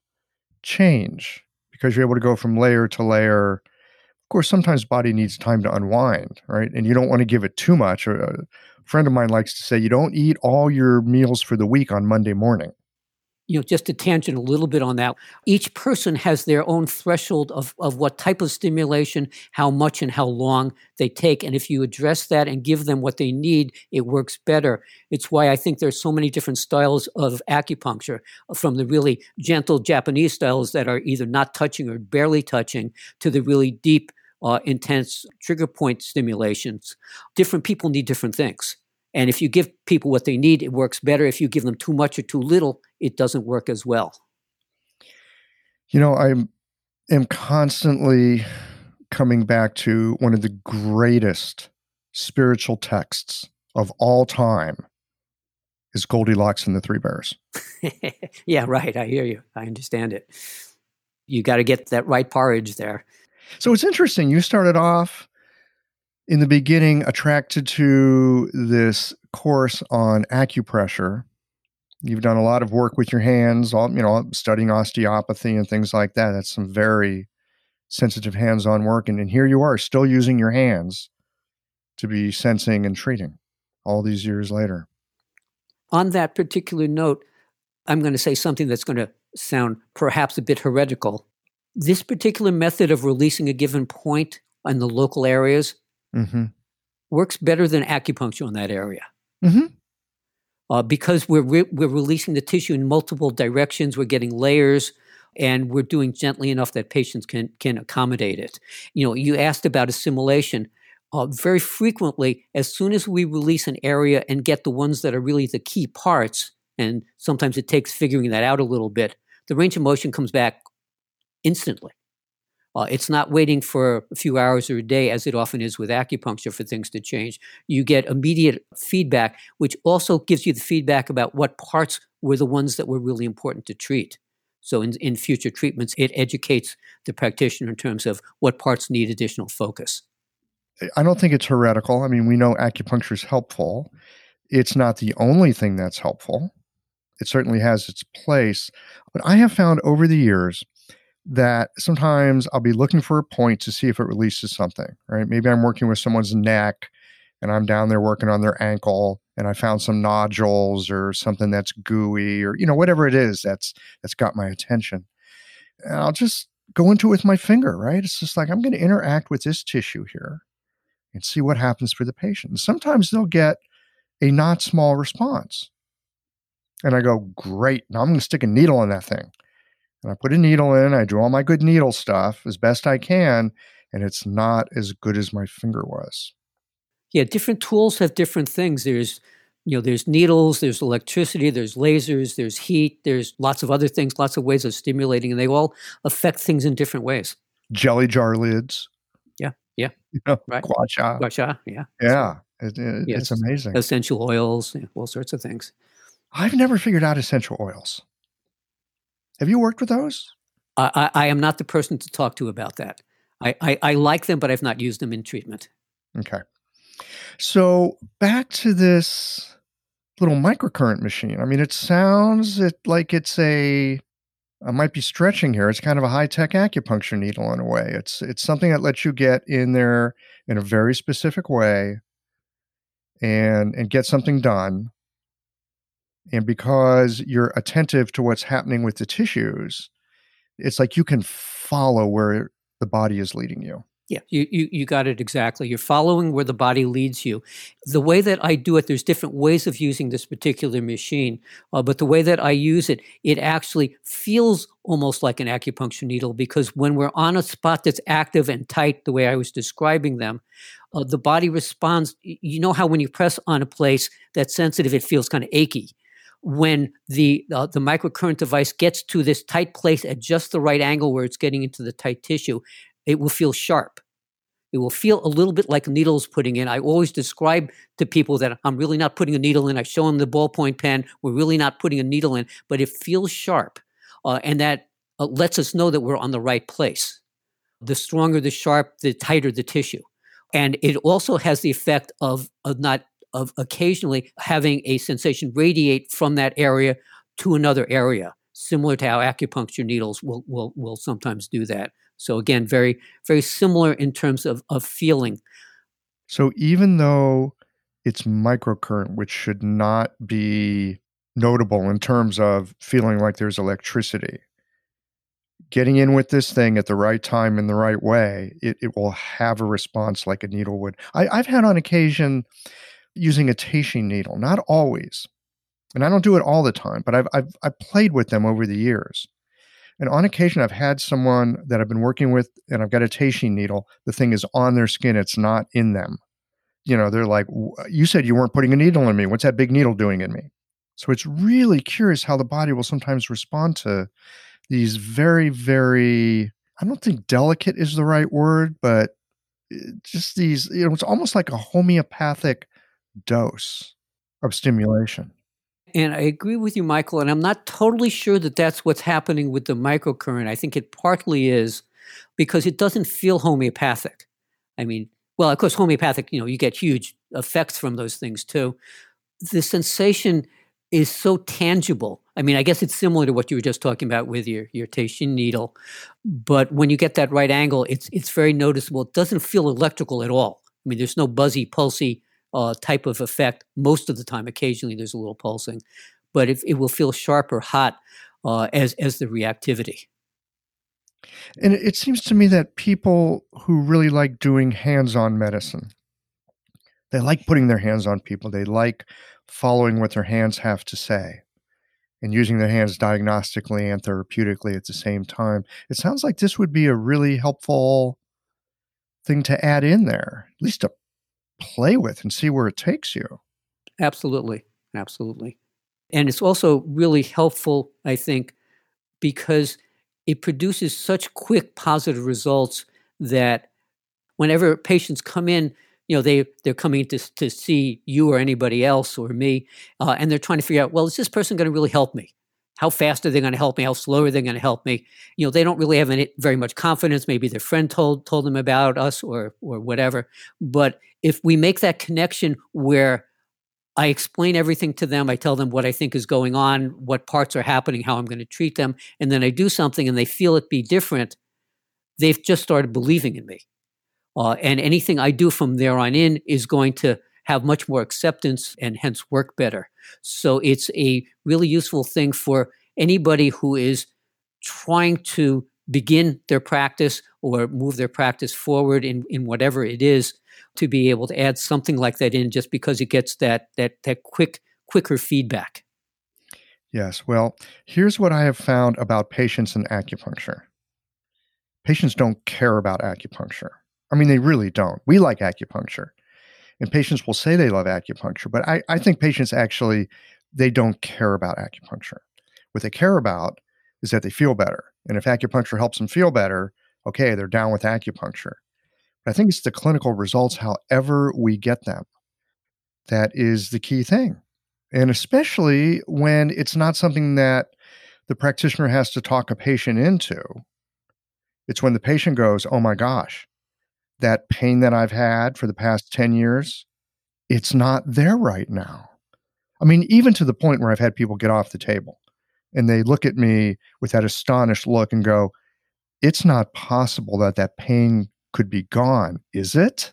Speaker 2: change because you're able to go from layer to layer. Of course, sometimes body needs time to unwind, right? And you don't want to give it too much. A friend of mine likes to say, you don't eat all your meals for the week on Monday morning.
Speaker 1: You know, just to tangent a little bit on that, each person has their own threshold of, of what type of stimulation, how much and how long they take. And if you address that and give them what they need, it works better. It's why I think there's so many different styles of acupuncture, from the really gentle Japanese styles that are either not touching or barely touching to the really deep uh, intense trigger point stimulations. Different people need different things. And if you give people what they need, it works better. If you give them too much or too little, it doesn't work as well.
Speaker 2: You know, I am constantly coming back to one of the greatest spiritual texts of all time is Goldilocks and the Three Bears.
Speaker 1: Yeah, right. I hear you. I understand it. You got to get that right porridge there.
Speaker 2: So it's interesting. You started off in the beginning attracted to this course on acupressure. You've done a lot of work with your hands, all, you know, studying osteopathy and things like that. That's some very sensitive hands-on work. And, and here you are still using your hands to be sensing and treating all these years later.
Speaker 1: On that particular note, I'm going to say something that's going to sound perhaps a bit heretical. This particular method of releasing a given point in the local areas mm-hmm. works better than acupuncture in that area. Mm-hmm. Uh, because we're re- we're releasing the tissue in multiple directions, we're getting layers, and we're doing gently enough that patients can can accommodate it. You know, you asked about assimilation. Uh, very frequently, as soon as we release an area and get the ones that are really the key parts, and sometimes it takes figuring that out a little bit, the range of motion comes back instantly. Uh, it's not waiting for a few hours or a day, as it often is with acupuncture, for things to change. You get immediate feedback, which also gives you the feedback about what parts were the ones that were really important to treat. So in, in future treatments, it educates the practitioner in terms of what parts need additional focus.
Speaker 2: I don't think it's heretical. I mean, we know acupuncture is helpful. It's not the only thing that's helpful. It certainly has its place. But I have found over the years that sometimes I'll be looking for a point to see if it releases something, right? Maybe I'm working with someone's neck and I'm down there working on their ankle and I found some nodules or something that's gooey or, you know, whatever it is that's that's got my attention. And I'll just go into it with my finger, right? It's just like, I'm going to interact with this tissue here and see what happens for the patient. And sometimes they'll get a not small response. And I go, great, now I'm going to stick a needle in that thing. And I put a needle in, I do all my good needle stuff as best I can, and it's not as good as my finger was.
Speaker 1: Yeah, different tools have different things. There's, you know, there's needles, there's electricity, there's lasers, there's heat, there's lots of other things, lots of ways of stimulating, and they all affect things in different ways.
Speaker 2: Jelly jar lids.
Speaker 1: Yeah, yeah.
Speaker 2: You know,
Speaker 1: right.
Speaker 2: Gua sha.
Speaker 1: Gua sha, yeah.
Speaker 2: Yeah, it, it,
Speaker 1: yes.
Speaker 2: It's amazing.
Speaker 1: Essential oils, yeah, all sorts of things.
Speaker 2: I've never figured out essential oils. Have you worked with those?
Speaker 1: I, I, I am not the person to talk to about that. I, I, I like them, but I've not used them in treatment.
Speaker 2: Okay. So back to this little microcurrent machine. I mean, it sounds it like it's a, I might be stretching here. It's kind of a high-tech acupuncture needle in a way. It's it's something that lets you get in there in a very specific way and and get something done. And because you're attentive to what's happening with the tissues, it's like you can follow where the body is leading you.
Speaker 1: Yeah, you, you you got it exactly. You're following where the body leads you. The way that I do it, there's different ways of using this particular machine, uh, but the way that I use it, it actually feels almost like an acupuncture needle because when we're on a spot that's active and tight, the way I was describing them, uh, the body responds. You know how when you press on a place that's sensitive, it feels kind of achy. When the uh, the microcurrent device gets to this tight place at just the right angle where it's getting into the tight tissue, it will feel sharp. It will feel a little bit like a needle is putting in. I always describe to people that I'm really not putting a needle in. I show them the ballpoint pen. We're really not putting a needle in, but it feels sharp. Uh, and that uh, lets us know that we're on the right place. The stronger the sharp, the tighter the tissue. And it also has the effect of, of not of occasionally having a sensation radiate from that area to another area, similar to how acupuncture needles will will will sometimes do that. So again, very, very similar in terms of, of feeling.
Speaker 2: So even though it's microcurrent, which should not be notable in terms of feeling like there's electricity, getting in with this thing at the right time in the right way, it, it will have a response like a needle would. I, I've had on occasion using a teishin needle, not always, and I don't do it all the time, but I've I've I've played with them over the years. And on occasion, I've had someone that I've been working with and I've got a teishin needle. The thing is on their skin. It's not in them. You know, they're like, you said you weren't putting a needle in me. What's that big needle doing in me? So it's really curious how the body will sometimes respond to these very, very, I don't think delicate is the right word, but just these, you know, it's almost like a homeopathic dose of stimulation.
Speaker 1: And I agree with you, Michael, and I'm not totally sure that that's what's happening with the microcurrent. I think it partly is because it doesn't feel homeopathic. I mean, well, of course, homeopathic, you know, you get huge effects from those things too. The sensation is so tangible. I mean, I guess it's similar to what you were just talking about with your, your teishin needle. But when you get that right angle, it's it's very noticeable. It doesn't feel electrical at all. I mean, there's no buzzy, pulsy uh, type of effect most of the time. Occasionally there's a little pulsing. But it, it will feel sharp or hot uh, as, as the reactivity.
Speaker 2: And it seems to me that people who really like doing hands-on medicine, they like putting their hands on people. They like following what their hands have to say and using their hands diagnostically and therapeutically at the same time. It sounds like this would be a really helpful thing to add in there, at least to play with and see where it takes you.
Speaker 1: Absolutely. Absolutely. And it's also really helpful, I think, because it produces such quick positive results that whenever patients come in, you know, they, they're coming to, to see you or anybody else or me, uh, and they're trying to figure out, well, is this person going to really help me? How fast are they going to help me? How slow are they going to help me? You know, they don't really have any, very much confidence. Maybe their friend told told them about us or or whatever. But if we make that connection where I explain everything to them, I tell them what I think is going on, what parts are happening, how I'm going to treat them, and then I do something and they feel it be different, they've just started believing in me. Uh, and anything I do from there on in is going to have much more acceptance and hence work better. So it's a really useful thing for anybody who is trying to begin their practice or move their practice forward in, in whatever it is, to be able to add something like that in just because it gets that that that quick, quicker feedback.
Speaker 2: Yes. Well, here's what I have found about patients and acupuncture. Patients don't care about acupuncture. I mean, they really don't. We like acupuncture. And patients will say they love acupuncture, but I, I think patients actually, they don't care about acupuncture. What they care about is that they feel better. And if acupuncture helps them feel better, okay, they're down with acupuncture. But I think it's the clinical results, however we get them, that is the key thing. And especially when it's not something that the practitioner has to talk a patient into. It's when the patient goes, oh my gosh, that pain that I've had for the past ten years, it's not there right now. I mean, even to the point where I've had people get off the table and they look at me with that astonished look and go, it's not possible that that pain could be gone, is it?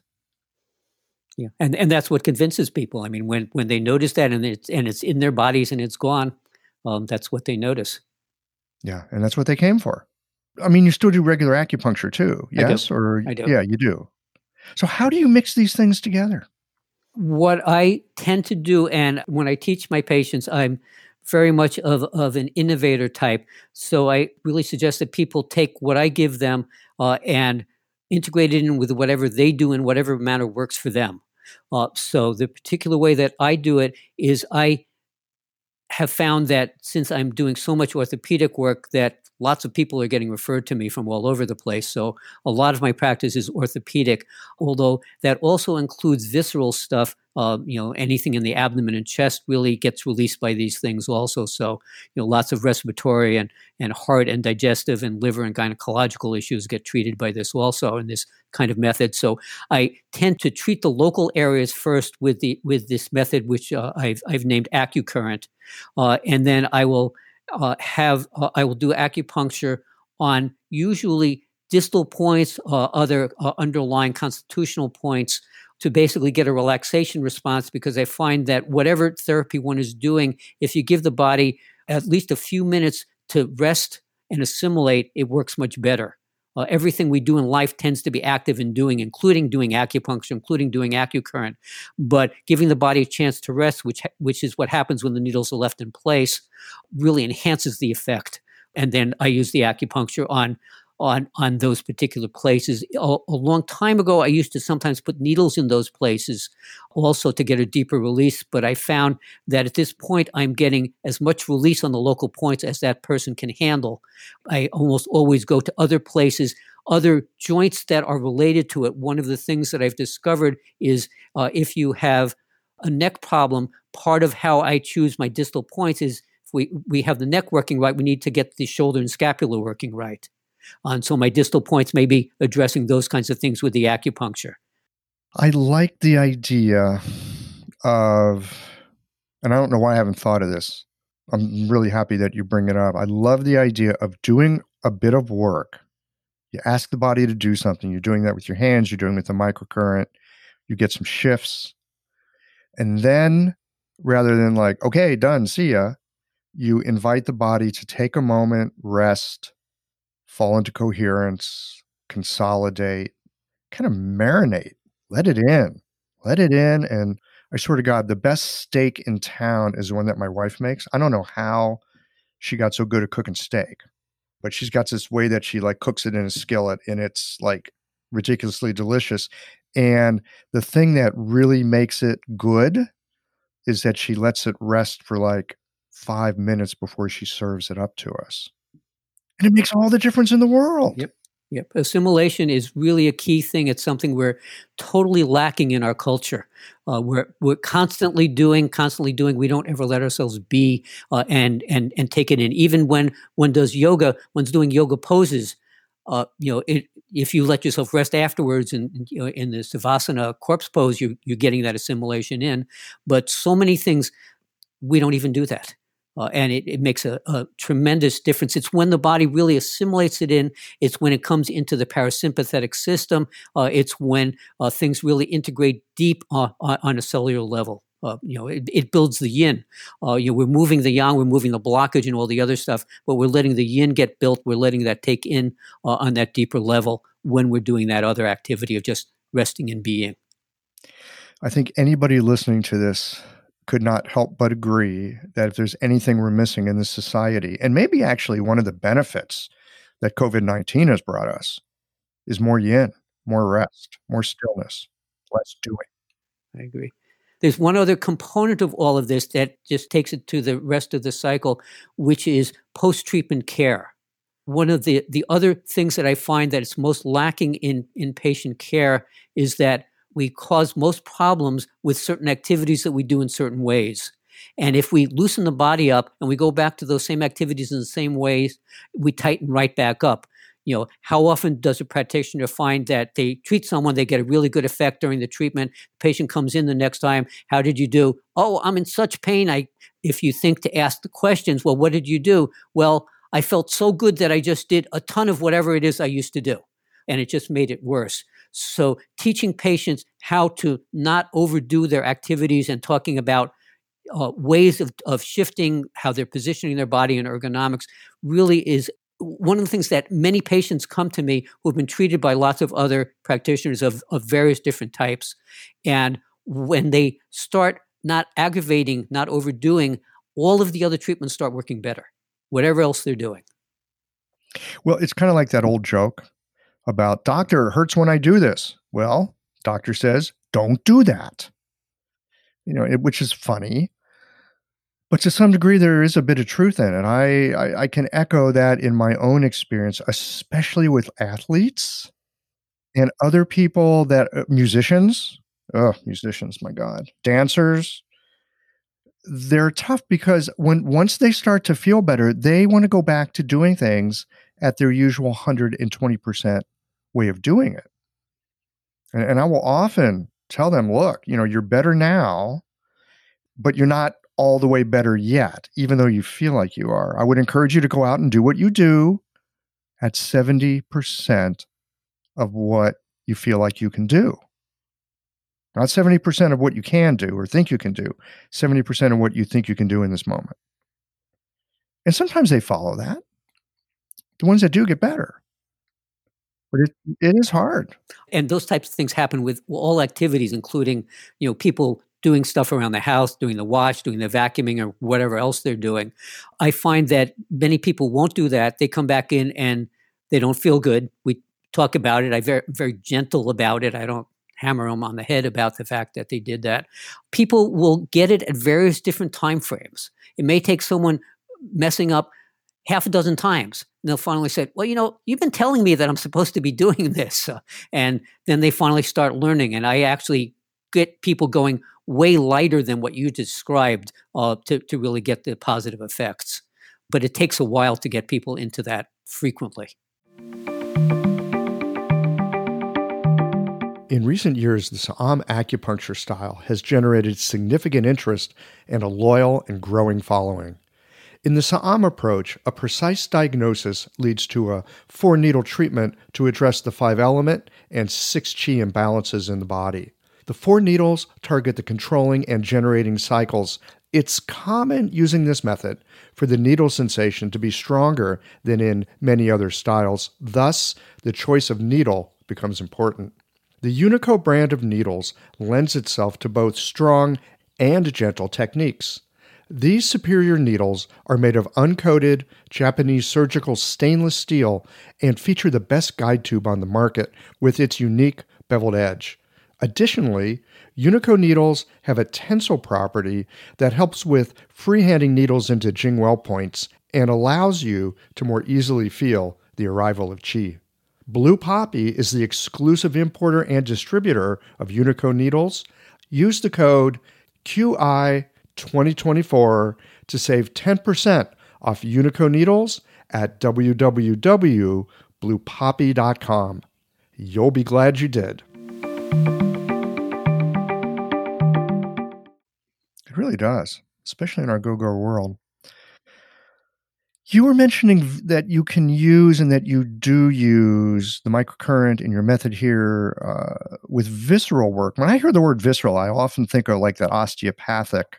Speaker 1: Yeah, and and that's what convinces people. I mean, when when they notice that and it's and it's in their bodies and it's gone, um, that's what they notice.
Speaker 2: Yeah, and that's what they came for. I mean, you still do regular acupuncture too, yes?
Speaker 1: I do.
Speaker 2: Or
Speaker 1: I do.
Speaker 2: Yeah, you do. So how do you mix these things together?
Speaker 1: What I tend to do, and when I teach my patients, I'm very much of, of an innovator type. So I really suggest that people take what I give them uh, and integrate it in with whatever they do in whatever manner works for them. Uh, so the particular way that I do it is I have found that since I'm doing so much orthopedic work that lots of people are getting referred to me from all over the place. So a lot of my practice is orthopedic, although that also includes visceral stuff. Uh, you know, anything in the abdomen and chest really gets released by these things also. So, you know, lots of respiratory and, and heart and digestive and liver and gynecological issues get treated by this also in this kind of method. So I tend to treat the local areas first with the with this method, which uh, I've I've named AcuCurrent, uh, and then I will uh, have uh, I will do acupuncture on usually distal points, uh, other uh, underlying constitutional points, to basically get a relaxation response, because I find that whatever therapy one is doing, if you give the body at least a few minutes to rest and assimilate, it works much better. Uh, everything we do in life tends to be active in doing, including doing acupuncture, including doing AcuCurrent. But giving the body a chance to rest, which which is what happens when the needles are left in place, really enhances the effect. And then I use the acupuncture on on on those particular places. A, a long time ago, I used to sometimes put needles in those places also to get a deeper release. But I found that at this point, I'm getting as much release on the local points as that person can handle. I almost always go to other places, other joints that are related to it. One of the things that I've discovered is uh, if you have a neck problem, part of how I choose my distal points is if we, we have the neck working right, we need to get the shoulder and scapula working right. And so my distal points may be addressing those kinds of things with the acupuncture.
Speaker 2: I like the idea of, and I don't know why I haven't thought of this. I'm really happy that you bring it up. I love the idea of doing a bit of work. You ask the body to do something. You're doing that with your hands. You're doing it with the microcurrent. You get some shifts. And then rather than like, okay, done, see ya, you invite the body to take a moment, rest, fall into coherence, consolidate, kind of marinate, let it in, let it in. And I swear to God, the best steak in town is the one that my wife makes. I don't know how she got so good at cooking steak, but she's got this way that she like cooks it in a skillet and it's like ridiculously delicious. And the thing that really makes it good is that she lets it rest for like five minutes before she serves it up to us. And it makes all the difference in the world.
Speaker 1: Yep. Yep. Assimilation is really a key thing. It's something we're totally lacking in our culture. Uh, we're we're constantly doing, constantly doing. We don't ever let ourselves be uh, and and and take it in. Even when one does yoga, one's doing yoga poses. Uh, you know, it, if you let yourself rest afterwards, and you know, in the Savasana corpse pose, you you're getting that assimilation in. But so many things, we don't even do that. Uh, and it, it makes a, a tremendous difference. It's when the body really assimilates it in. It's when it comes into the parasympathetic system. Uh, it's when uh, things really integrate deep uh, on, on a cellular level. Uh, you know, it, it builds the yin. Uh, you know, we're moving the yang, we're moving the blockage and all the other stuff, but we're letting the yin get built. We're letting that take in uh, on that deeper level when we're doing that other activity of just resting and being.
Speaker 2: I think anybody listening to this could not help but agree that if there's anything we're missing in this society, and maybe actually one of the benefits that COVID nineteen has brought us is more yin, more rest, more stillness, less doing.
Speaker 1: I agree. There's one other component of all of this that just takes it to the rest of the cycle, which is post-treatment care. One of the, the other things that I find that it's most lacking in, in patient care is that we cause most problems with certain activities that we do in certain ways. And if we loosen the body up and we go back to those same activities in the same ways, we tighten right back up. You know, how often does a practitioner find that they treat someone, they get a really good effect during the treatment, the patient comes in the next time, how did you do? Oh, I'm in such pain. I, if you think to ask the questions, well, what did you do? Well, I felt so good that I just did a ton of whatever it is I used to do. And it just made it worse. So teaching patients how to not overdo their activities and talking about uh, ways of, of shifting how they're positioning their body and ergonomics really is one of the things that many patients come to me who have been treated by lots of other practitioners of, of various different types. And when they start not aggravating, not overdoing, all of the other treatments start working better, whatever else they're doing.
Speaker 2: Well, it's kind of like that old joke about, doctor, it hurts when I do this. Well, doctor says, don't do that. You know, it, which is funny. But to some degree, there is a bit of truth in it. I, I, I can echo that in my own experience, especially with athletes and other people that, uh, musicians, oh, musicians, my God, dancers. They're tough because when once they start to feel better, they want to go back to doing things at their usual one hundred twenty percent way of doing it. And, and I will often tell them, look, you know, you're better now, but you're not all the way better yet, even though you feel like you are. I would encourage you to go out and do what you do at seventy percent of what you feel like you can do. Not seventy percent of what you can do or think you can do, seventy percent of what you think you can do in this moment. And sometimes they follow that. The ones that do get better. But it, it is hard.
Speaker 1: And those types of things happen with all activities, including, you know, people doing stuff around the house, doing the wash, doing the vacuuming, or whatever else they're doing. I find that many people won't do that. They come back in and they don't feel good. We talk about it. I'm very, very gentle about it. I don't hammer them on the head about the fact that they did that. People will get it at various different time frames. It may take someone messing up half a dozen times. And they'll finally say, well, you know, you've been telling me that I'm supposed to be doing this. Uh, and then they finally start learning. And I actually get people going way lighter than what you described uh, to, to really get the positive effects. But it takes a while to get people into that frequently.
Speaker 2: In recent years, the Sa'am acupuncture style has generated significant interest and a loyal and growing following. In the Sa'am approach, a precise diagnosis leads to a four-needle treatment to address the five-element and six chi imbalances in the body. The four needles target the controlling and generating cycles. It's common using this method for the needle sensation to be stronger than in many other styles. Thus, the choice of needle becomes important. The Unico brand of needles lends itself to both strong and gentle techniques. These superior needles are made of uncoated Japanese surgical stainless steel and feature the best guide tube on the market with its unique beveled edge. Additionally, Unico needles have a tensile property that helps with freehanding needles into Jingwell points and allows you to more easily feel the arrival of qi. Blue Poppy is the exclusive importer and distributor of Unico needles. Use the code Q I twenty twenty-four to save ten percent off Unico needles at w w w dot blue poppy dot com. You'll be glad you did. It really does, especially in our go-go world. You were mentioning that you can use and that you do use the microcurrent in your method here uh, with visceral work. When I hear the word visceral, I often think of like that osteopathic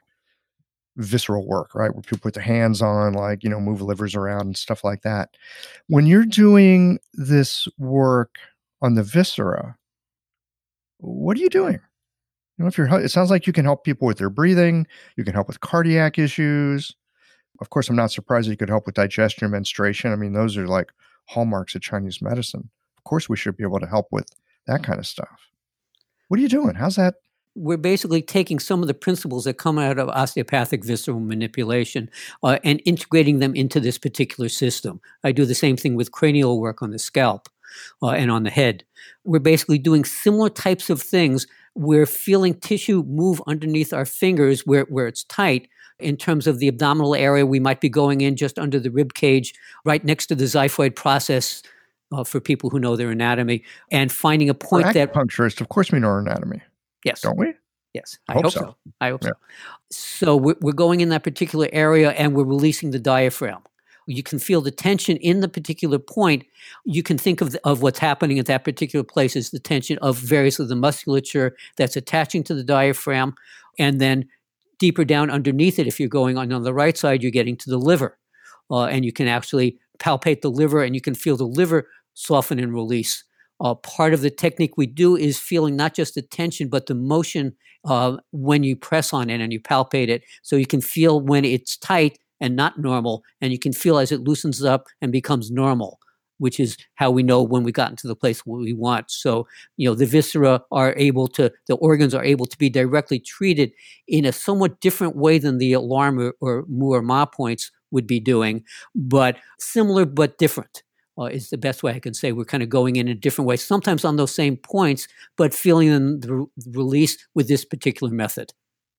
Speaker 2: visceral work, right? Where people put their hands on, like, you know, move livers around and stuff like that. When you're doing this work on the viscera, what are you doing? You know, if you're, it sounds like you can help people with their breathing. You can help with cardiac issues. Of course, I'm not surprised that you could help with digestion and menstruation. I mean, those are like hallmarks of Chinese medicine. Of course, we should be able to help with that kind of stuff. What are you doing? How's that?
Speaker 1: We're basically taking some of the principles that come out of osteopathic visceral manipulation uh, and integrating them into this particular system. I do the same thing with cranial work on the scalp uh, and on the head. We're basically doing similar types of things. We're feeling tissue move underneath our fingers where, where it's tight. In terms of the abdominal area, we might be going in just under the rib cage, right next to the xiphoid process uh, for people who know their anatomy, and finding a point
Speaker 2: For
Speaker 1: that...
Speaker 2: acupuncturists, of course we know our anatomy.
Speaker 1: Yes.
Speaker 2: Don't we?
Speaker 1: Yes.
Speaker 2: I
Speaker 1: I
Speaker 2: hope
Speaker 1: hope
Speaker 2: so.
Speaker 1: so. I hope
Speaker 2: Yeah.
Speaker 1: so. So we're, we're going in that particular area and we're releasing the diaphragm. You can feel the tension in the particular point. You can think of, the, of what's happening at that particular place as the tension of various of the musculature that's attaching to the diaphragm. And then deeper down underneath it, if you're going on, on the right side, you're getting to the liver. Uh, and you can actually palpate the liver and you can feel the liver soften and release. Uh, part of the technique we do is feeling not just the tension, but the motion uh, when you press on it and you palpate it. So you can feel when it's tight and not normal, and you can feel as it loosens up and becomes normal, which is how we know when we got into the place we want. So, you know, the viscera are able to, the organs are able to be directly treated in a somewhat different way than the alarm or, or mu or ma points would be doing, but similar but different. Uh, is the best way I can say. We're kind of going in a different way, sometimes on those same points, but feeling them the re- release with this particular method.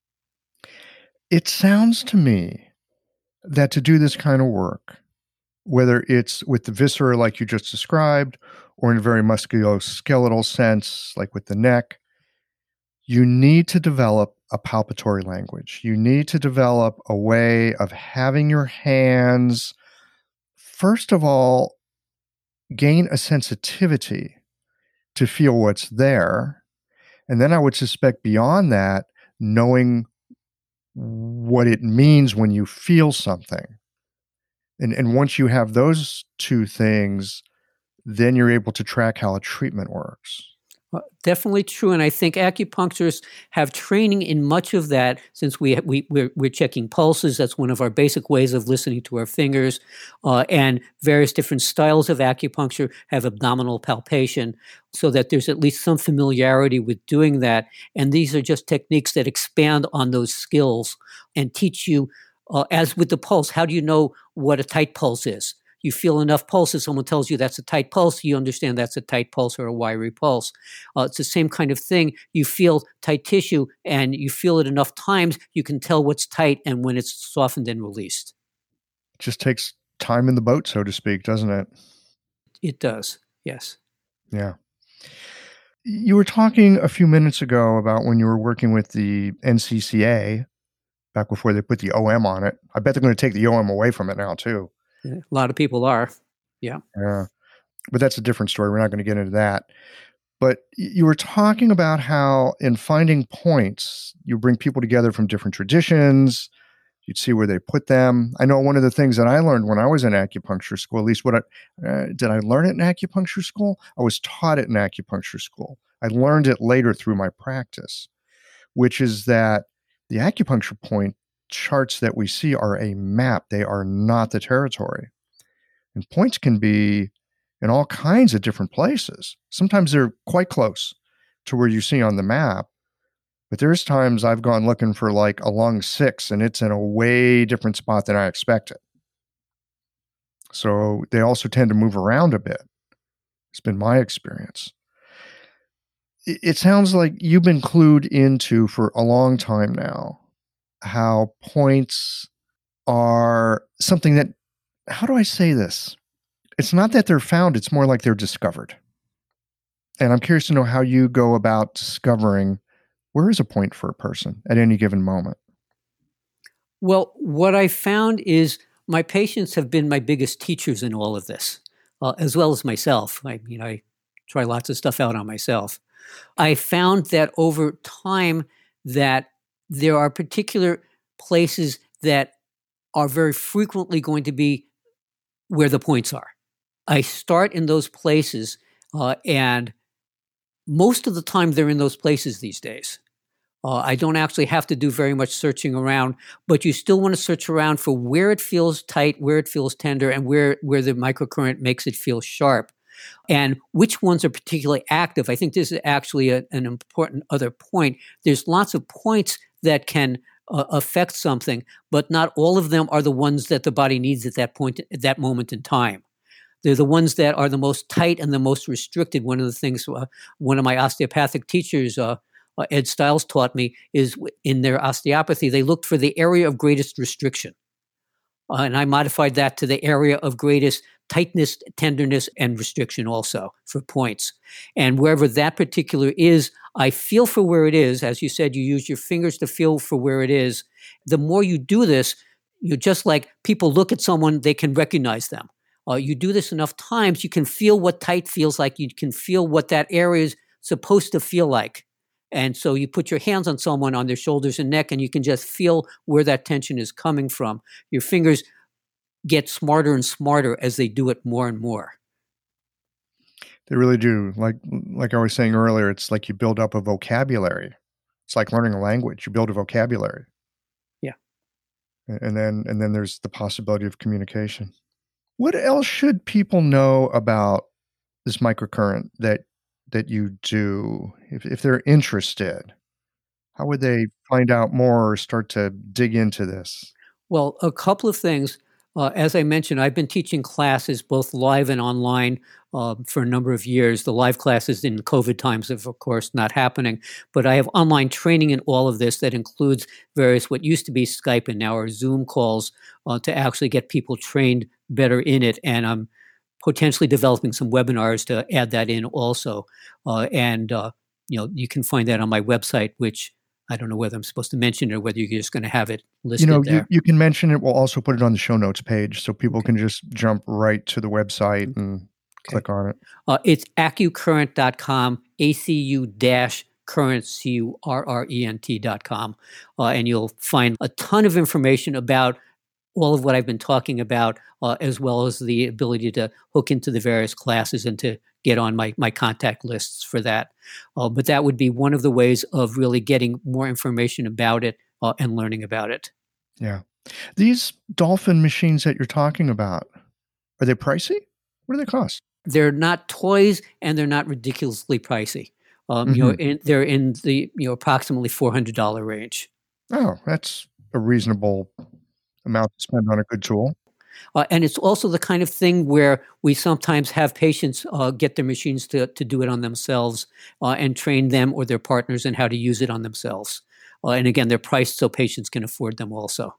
Speaker 2: It sounds to me that to do this kind of work, whether it's with the viscera like you just described, or in a very musculoskeletal sense, like with the neck, you need to develop a palpatory language. You need to develop a way of having your hands, first of all, gain a sensitivity to feel what's there. And then I would suspect beyond that, knowing what it means when you feel something. And, and once you have those two things, then you're able to track how a treatment works.
Speaker 1: Uh, Definitely true, and I think acupuncturists have training in much of that. Since we we we're, we're checking pulses, that's one of our basic ways of listening to our fingers, uh, and various different styles of acupuncture have abdominal palpation, so that there's at least some familiarity with doing that. And these are just techniques that expand on those skills and teach you, uh, as with the pulse, how do you know what a tight pulse is? You feel enough pulse. If someone tells you that's a tight pulse, you understand that's a tight pulse or a wiry pulse. Uh, it's the same kind of thing. You feel tight tissue and you feel it enough times, you can tell what's tight and when it's softened and released.
Speaker 2: It just takes time in the boat, so to speak, doesn't it?
Speaker 1: It does, yes.
Speaker 2: Yeah. You were talking a few minutes ago about when you were working with the N C C A, back before they put the O M on it. I bet they're going to take the O M away from it now, too.
Speaker 1: A lot of people are, yeah.
Speaker 2: Yeah. But that's a different story. We're not going to get into that. But you were talking about how in finding points, you bring people together from different traditions. You'd see where they put them. I know one of the things that I learned when I was in acupuncture school, at least what I, uh, did I learn it in acupuncture school? I was taught it in acupuncture school. I learned it later through my practice, which is that the acupuncture point charts that we see are a map. They are not the territory. And points can be in all kinds of different places. Sometimes they're quite close to where you see on the map, but there's times I've gone looking for like a lung six and it's in a way different spot than I expected. So they also tend to move around a bit. It's been my experience. It, it sounds like you've been clued into for a long time now how points are something that, how do I say this? It's not that they're found, it's more like they're discovered. And I'm curious to know how you go about discovering where is a point for a person at any given moment.
Speaker 1: Well, what I found is my patients have been my biggest teachers in all of this, uh, as well as myself. I mean, I try lots of stuff out on myself. I found that over time that there are particular places that are very frequently going to be where the points are. I start in those places, uh, and most of the time they're in those places these days. Uh, I don't actually have to do very much searching around, but you still want to search around for where it feels tight, where it feels tender, and where, where the microcurrent makes it feel sharp. And which ones are particularly active. I think this is actually a, an important other point. There's lots of points that can uh, affect something, but not all of them are the ones that the body needs at that point, at that moment in time. They're the ones that are the most tight and the most restricted. One of the things uh, one of my osteopathic teachers, uh, uh, Ed Stiles, taught me is in their osteopathy, they looked for the area of greatest restriction. Uh, and I modified that to the area of greatest tightness, tenderness, and restriction also for points. And wherever that particular is, I feel for where it is. As you said, you use your fingers to feel for where it is. The more you do this, you just like people look at someone, they can recognize them. Uh, you do this enough times, you can feel what tight feels like. You can feel what that area is supposed to feel like. And so you put your hands on someone, on their shoulders and neck, and you can just feel where that tension is coming from. Your fingers get smarter and smarter as they do it more and more.
Speaker 2: They really do. Like like I was saying earlier, it's like you build up a vocabulary. It's like learning a language. You build a vocabulary.
Speaker 1: Yeah.
Speaker 2: And then and then there's the possibility of communication. What else should people know about this microcurrent that that you do? If if they're interested, how would they find out more or start to dig into this?
Speaker 1: Well, a couple of things. Uh, as I mentioned, I've been teaching classes both live and online uh, for a number of years. The live classes in COVID times have, of course, not happening. But I have online training in all of this that includes various what used to be Skype and now are Zoom calls uh, to actually get people trained better in it. And I'm potentially developing some webinars to add that in also. Uh, and, uh, you know, you can find that on my website, which I don't know whether I'm supposed to mention it or whether you're just going to have it listed
Speaker 2: you know,
Speaker 1: there.
Speaker 2: You, you can mention it. We'll also put it on the show notes page so people okay. can just jump right to the website and okay. click on it.
Speaker 1: Uh, it's acucurrent dot com, A C U dash current, C U R R E N T dot com. Uh, and you'll find a ton of information about all of what I've been talking about, uh, as well as the ability to hook into the various classes and to get on my, my contact lists for that. Uh, but that would be one of the ways of really getting more information about it uh, and learning about it.
Speaker 2: Yeah. These dolphin machines that you're talking about, are they pricey? What do they cost?
Speaker 1: They're not toys and they're not ridiculously pricey. Um,
Speaker 2: Mm-hmm.
Speaker 1: You know, in, they're in the you know approximately four hundred dollars range.
Speaker 2: Oh, that's a reasonable amount to spend on a good tool.
Speaker 1: Uh, and it's also the kind of thing where we sometimes have patients uh, get their machines to, to do it on themselves uh, and train them or their partners in how to use it on themselves. Uh, and again, they're priced so patients can afford them also.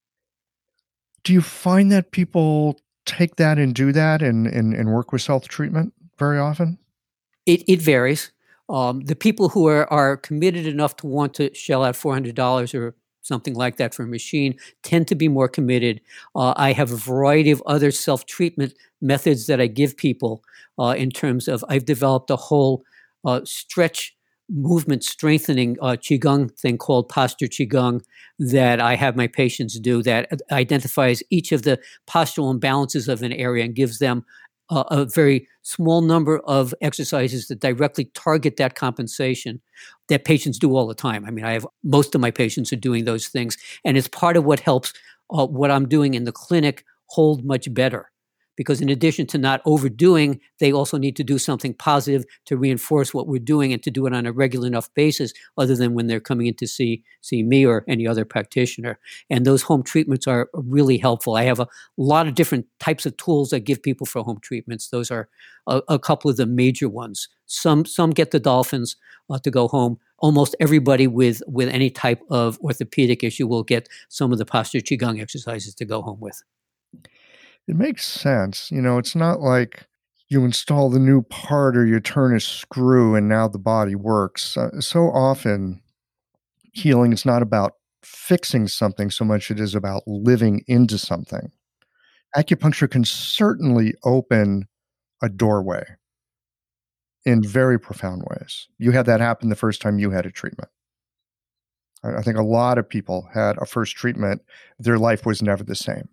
Speaker 2: Do you find that people take that and do that and, and, and work with self-treatment very often?
Speaker 1: It, it varies. Um, the people who are, are committed enough to want to shell out four hundred dollars or something like that for a machine tend to be more committed. Uh, I have a variety of other self-treatment methods that I give people uh, in terms of, I've developed a whole uh, stretch movement strengthening uh, Qigong thing called Posture Qigong that I have my patients do that identifies each of the postural imbalances of an area and gives them uh, a very small number of exercises that directly target that compensation that patients do all the time. I mean, I have most of my patients are doing those things, and it's part of what helps uh, what I'm doing in the clinic hold much better. Because in addition to not overdoing, they also need to do something positive to reinforce what we're doing and to do it on a regular enough basis other than when they're coming in to see, see me or any other practitioner. And those home treatments are really helpful. I have a lot of different types of tools I give people for home treatments. Those are a, a couple of the major ones. Some some get the dolphins uh, to go home. Almost everybody with, with any type of orthopedic issue will get some of the posture Qigong exercises to go home with.
Speaker 2: It makes sense. You know, it's not like you install the new part or you turn a screw and now the body works. Uh, so often, healing is not about fixing something so much as it is about living into something. Acupuncture can certainly open a doorway in very profound ways. You had that happen the first time you had a treatment. I, I think a lot of people had a first treatment, their life was never the same.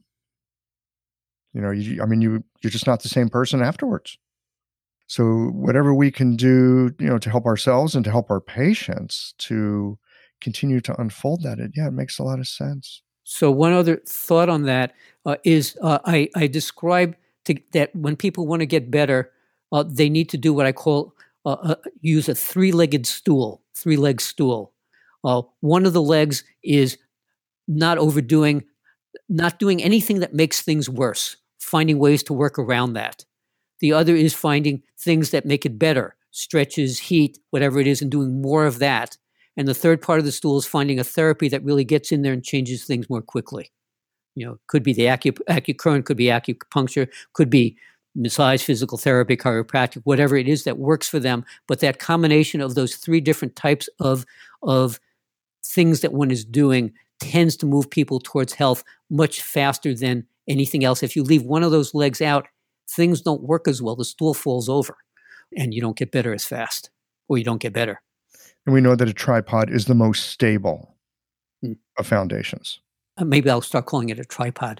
Speaker 2: You know, you, I mean, you, you're just not the same person afterwards. So whatever we can do, you know, to help ourselves and to help our patients to continue to unfold that, it, yeah, it makes a lot of sense.
Speaker 1: So one other thought on that uh, is uh, I, I describe to, that when people want to get better, uh, they need to do what I call uh, uh, use a three-legged stool, three-leg stool. Uh, one of the legs is not overdoing, not doing anything that makes things worse, finding ways to work around that. The other is finding things that make it better, stretches, heat, whatever it is, and doing more of that. And the third part of the stool is finding a therapy that really gets in there and changes things more quickly. You know, could be the acu- acucurrent, could be acupuncture, could be massage, physical therapy, chiropractic, whatever it is that works for them. But that combination of those three different types of, of things that one is doing tends to move people towards health much faster than anything else. If you leave one of those legs out, things don't work as well. The stool falls over and you don't get better as fast, or you don't get better.
Speaker 2: And we know that a tripod is the most stable
Speaker 1: hmm.
Speaker 2: of foundations.
Speaker 1: Uh, maybe I'll start calling it a tripod.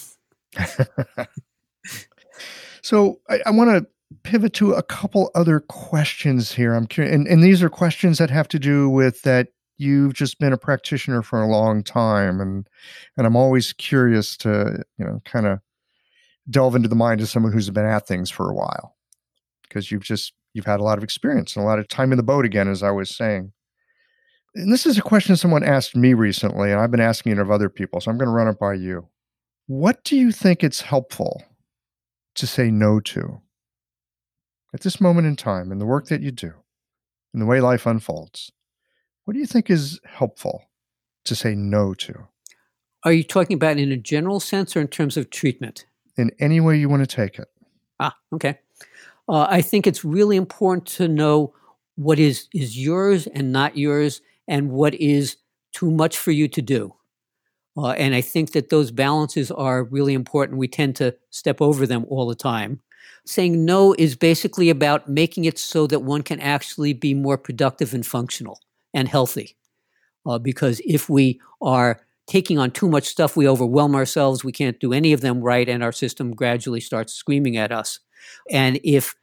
Speaker 2: So I, I want to pivot to a couple other questions here. I'm curious, and, and these are questions that have to do with that you've just been a practitioner for a long time, and and I'm always curious to, you know, kind of delve into the mind of someone who's been at things for a while, because you've just you've had a lot of experience and a lot of time in the boat again, as I was saying. And this is a question someone asked me recently, and I've been asking it of other people, so I'm going to run it by you. What do you think it's helpful to say no to at this moment in time, in the work that you do, in the way life unfolds? What do you think is helpful to say no to?
Speaker 1: Are you talking about in a general sense or in terms of treatment?
Speaker 2: In any way you want to take it.
Speaker 1: Ah, okay. Uh, I think it's really important to know what is, is yours and not yours, and what is too much for you to do. Uh, and I think that those balances are really important. We tend to step over them all the time. Saying no is basically about making it so that one can actually be more productive and functional and healthy. Uh, because if we are taking on too much stuff, we overwhelm ourselves, we can't do any of them right, and our system gradually starts screaming at us. And if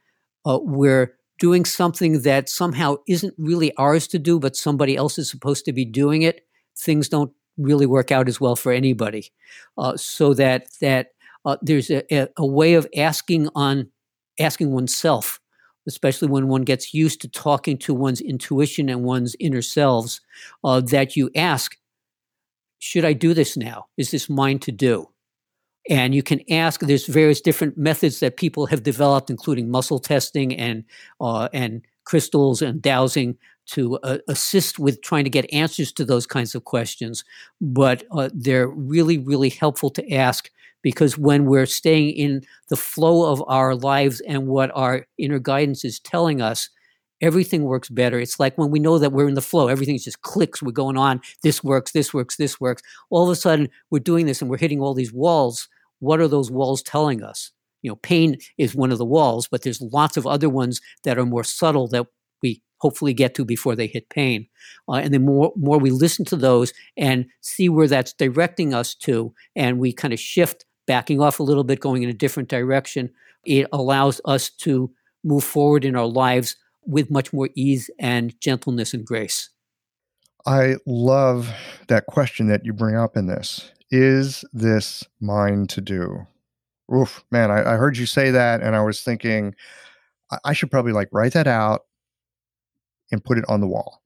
Speaker 1: uh, we're doing something that somehow isn't really ours to do, but somebody else is supposed to be doing it, things don't really work out as well for anybody. Uh, so that that uh, there's a, a, a way of asking on asking oneself, especially when one gets used to talking to one's intuition and one's inner selves, uh, that you ask, should I do this now? Is this mine to do? And you can ask, there's various different methods that people have developed, including muscle testing and uh, and crystals and dowsing to uh, assist with trying to get answers to those kinds of questions. But uh, they're really, really helpful to ask, because when we're staying in the flow of our lives and what our inner guidance is telling us, everything works better. It's like when we know that we're in the flow, everything just clicks, we're going on, this works, this works, this works. All of a sudden, we're doing this and we're hitting all these walls. What are those walls telling us? You know, pain is one of the walls, but there's lots of other ones that are more subtle that we hopefully get to before they hit pain. Uh, and the more, more we listen to those and see where that's directing us to, and we kind of shift, backing off a little bit, going in a different direction, it allows us to move forward in our lives with much more ease and gentleness and grace.
Speaker 2: I love that question that you bring up in this. Is this mine to do? Oof, man, I, I heard you say that and I was thinking, I, I should probably like write that out and put it on the wall.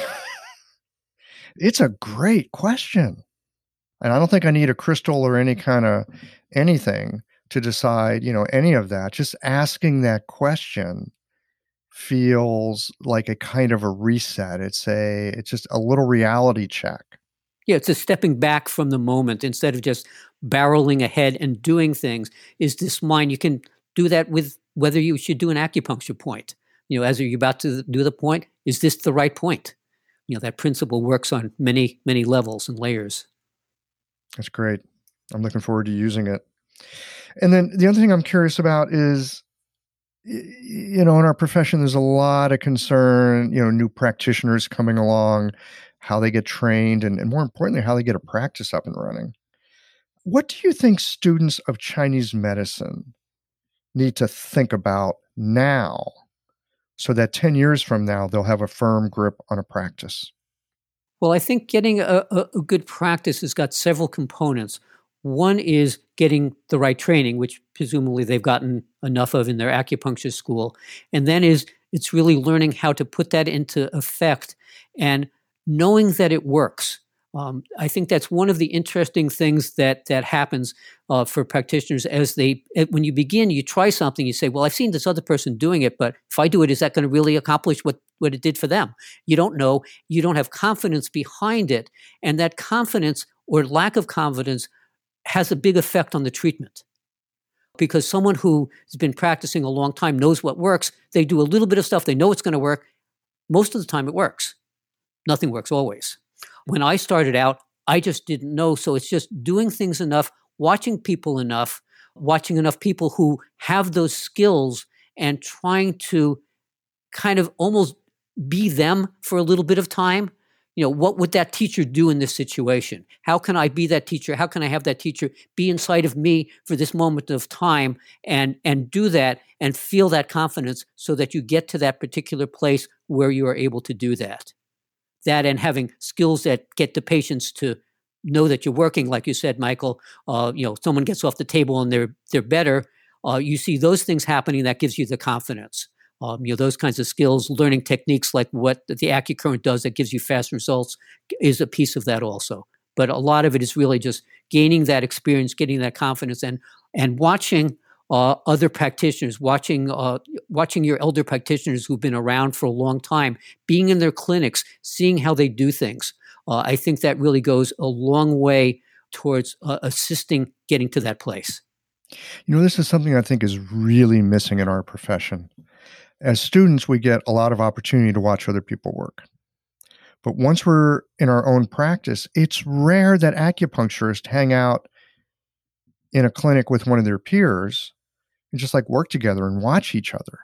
Speaker 2: It's a great question. And I don't think I need a crystal or any kind of anything to decide, you know, any of that. Just asking that question feels like a kind of a reset. It's a, it's just a little reality check.
Speaker 1: Yeah, it's a stepping back from the moment instead of just barreling ahead and doing things. Is this mine? You can do that with whether you should do an acupuncture point. You know, as you're about to do the point, is this the right point? You know, that principle works on many, many levels and layers.
Speaker 2: That's great. I'm looking forward to using it. And then the other thing I'm curious about is, you know, in our profession, there's a lot of concern, you know, new practitioners coming along, how they get trained, and, and more importantly, how they get a practice up and running. What do you think students of Chinese medicine need to think about now so that ten years from now, they'll have a firm grip on a practice?
Speaker 1: Well, I think getting a, a, a good practice has got several components. One is getting the right training, which presumably they've gotten enough of in their acupuncture school. And then is it's really learning how to put that into effect and knowing that it works. Um, I think that's one of the interesting things that that happens uh, for practitioners as they, when you begin, you try something, you say, well, I've seen this other person doing it, but if I do it, is that going to really accomplish what, what it did for them? You don't know. You don't have confidence behind it. And that confidence or lack of confidence has a big effect on the treatment. Because someone who has been practicing a long time knows what works. They do a little bit of stuff. They know it's going to work. Most of the time it works. Nothing works always. When I started out, I just didn't know. So it's just doing things enough, watching people enough, watching enough people who have those skills and trying to kind of almost be them for a little bit of time. You know, what would that teacher do in this situation? How can I be that teacher? How can I have that teacher be inside of me for this moment of time and, and do that and feel that confidence so that you get to that particular place where you are able to do that? That and having skills that get the patients to know that you're working, like you said, Michael. Uh, you know, someone gets off the table and they're they're better. Uh, you see those things happening, that gives you the confidence. Um, you know, those kinds of skills, learning techniques like what the AccuCurrent does that gives you fast results is a piece of that also. But a lot of it is really just gaining that experience, getting that confidence, and and watching uh, other practitioners, watching uh, watching your elder practitioners who've been around for a long time, being in their clinics, seeing how they do things. Uh, I think that really goes a long way towards uh, assisting getting to that place.
Speaker 2: You know, this is something I think is really missing in our profession. As students, we get a lot of opportunity to watch other people work. But once we're in our own practice, it's rare that acupuncturists hang out in a clinic with one of their peers and just like work together and watch each other.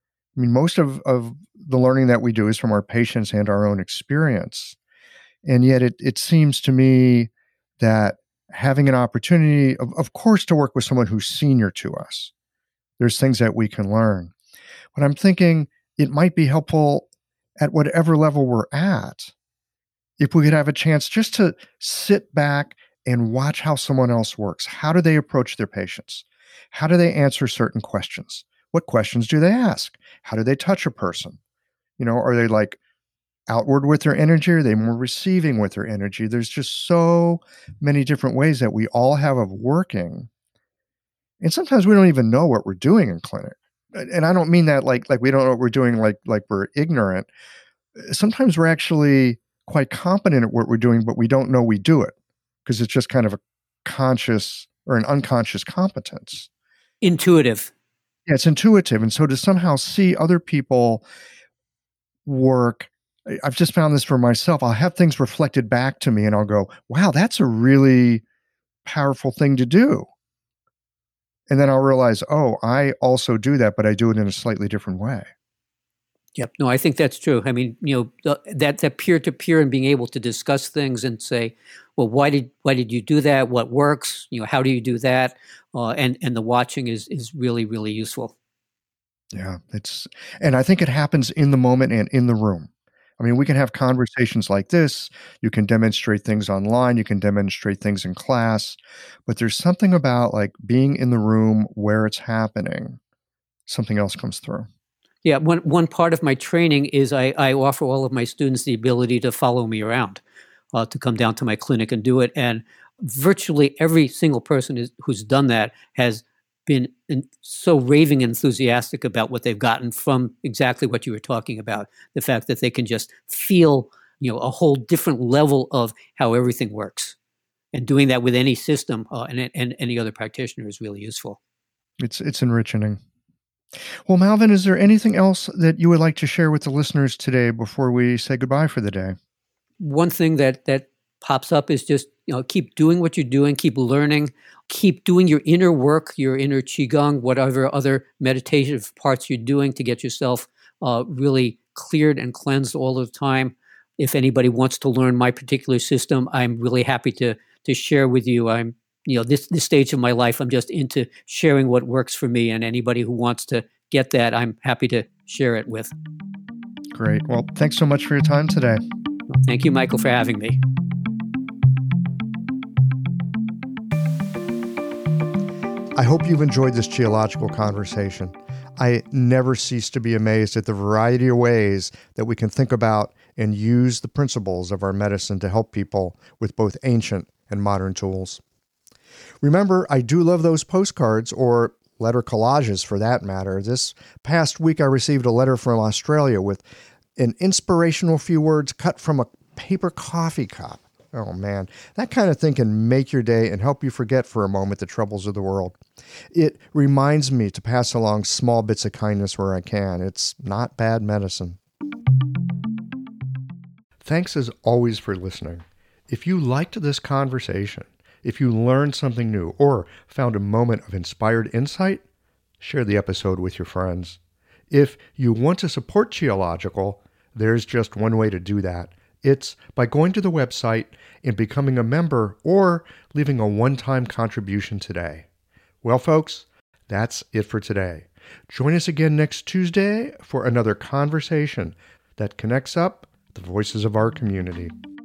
Speaker 2: I mean, most of, of the learning that we do is from our patients and our own experience. And yet it, it seems to me that having an opportunity, of, of course, to work with someone who's senior to us, there's things that we can learn. but I'm thinking it might be helpful at whatever level we're at if we could have a chance just to sit back and watch how someone else works. How do they approach their patients? How do they answer certain questions? What questions do they ask? How do they touch a person? You know, are they like outward with their energy? Are they more receiving with their energy? There's just so many different ways that we all have of working. And sometimes we don't even know what we're doing in clinic. And I don't mean that like, like we don't know what we're doing, like, like we're ignorant. Sometimes we're actually quite competent at what we're doing, but we don't know we do it because it's just kind of a conscious or an unconscious competence.
Speaker 1: Intuitive.
Speaker 2: Yeah, it's intuitive. And so to somehow see other people work, I've just found this for myself. I'll have things reflected back to me and I'll go, wow, that's a really powerful thing to do. And then I'll realize, oh, I also do that, but I do it in a slightly different way.
Speaker 1: Yep. No, I think that's true. I mean, you know, the, that that peer-to-peer and being able to discuss things and say, well, why did why did you do that? What works? You know, how do you do that? Uh, and and the watching is is really, really useful.
Speaker 2: Yeah, it's and I think it happens in the moment and in the room. I mean, we can have conversations like this. You can demonstrate things online. You can demonstrate things in class. But there's something about like being in the room where it's happening. Something else comes through.
Speaker 1: Yeah, one one part of my training is I, I offer all of my students the ability to follow me around, uh, to come down to my clinic and do it. And virtually every single person is, who's done that has been in, so raving enthusiastic about what they've gotten from exactly what you were talking about. The fact that they can just feel, you know, a whole different level of how everything works. And doing that with any system uh, and, and any other practitioner is really useful.
Speaker 2: It's it's enriching. Well, Malvin, is there anything else that you would like to share with the listeners today before we say goodbye for the day?
Speaker 1: One thing that that pops up is just, you know, keep doing what you're doing, keep learning, keep doing your inner work, your inner qigong, whatever other meditative parts you're doing to get yourself uh, really cleared and cleansed all the time. If anybody wants to learn my particular system, I'm really happy to to share with you. I'm You know, this this stage of my life, I'm just into sharing what works for me, and anybody who wants to get that, I'm happy to share it with.
Speaker 2: Great. Well, thanks so much for your time today.
Speaker 1: Thank you, Michael, for having me.
Speaker 2: I hope you've enjoyed this geological conversation. I never cease to be amazed at the variety of ways that we can think about and use the principles of our medicine to help people with both ancient and modern tools. Remember, I do love those postcards, or letter collages for that matter. This past week, I received a letter from Australia with an inspirational few words cut from a paper coffee cup. Oh man, that kind of thing can make your day and help you forget for a moment the troubles of the world. It reminds me to pass along small bits of kindness where I can. It's not bad medicine. Thanks as always for listening. If you liked this conversation, if you learned something new or found a moment of inspired insight, share the episode with your friends. If you want to support Qiological, there's just one way to do that. It's by going to the website and becoming a member or leaving a one-time contribution today. Well, folks, that's it for today. Join us again next Tuesday for another conversation that connects up the voices of our community.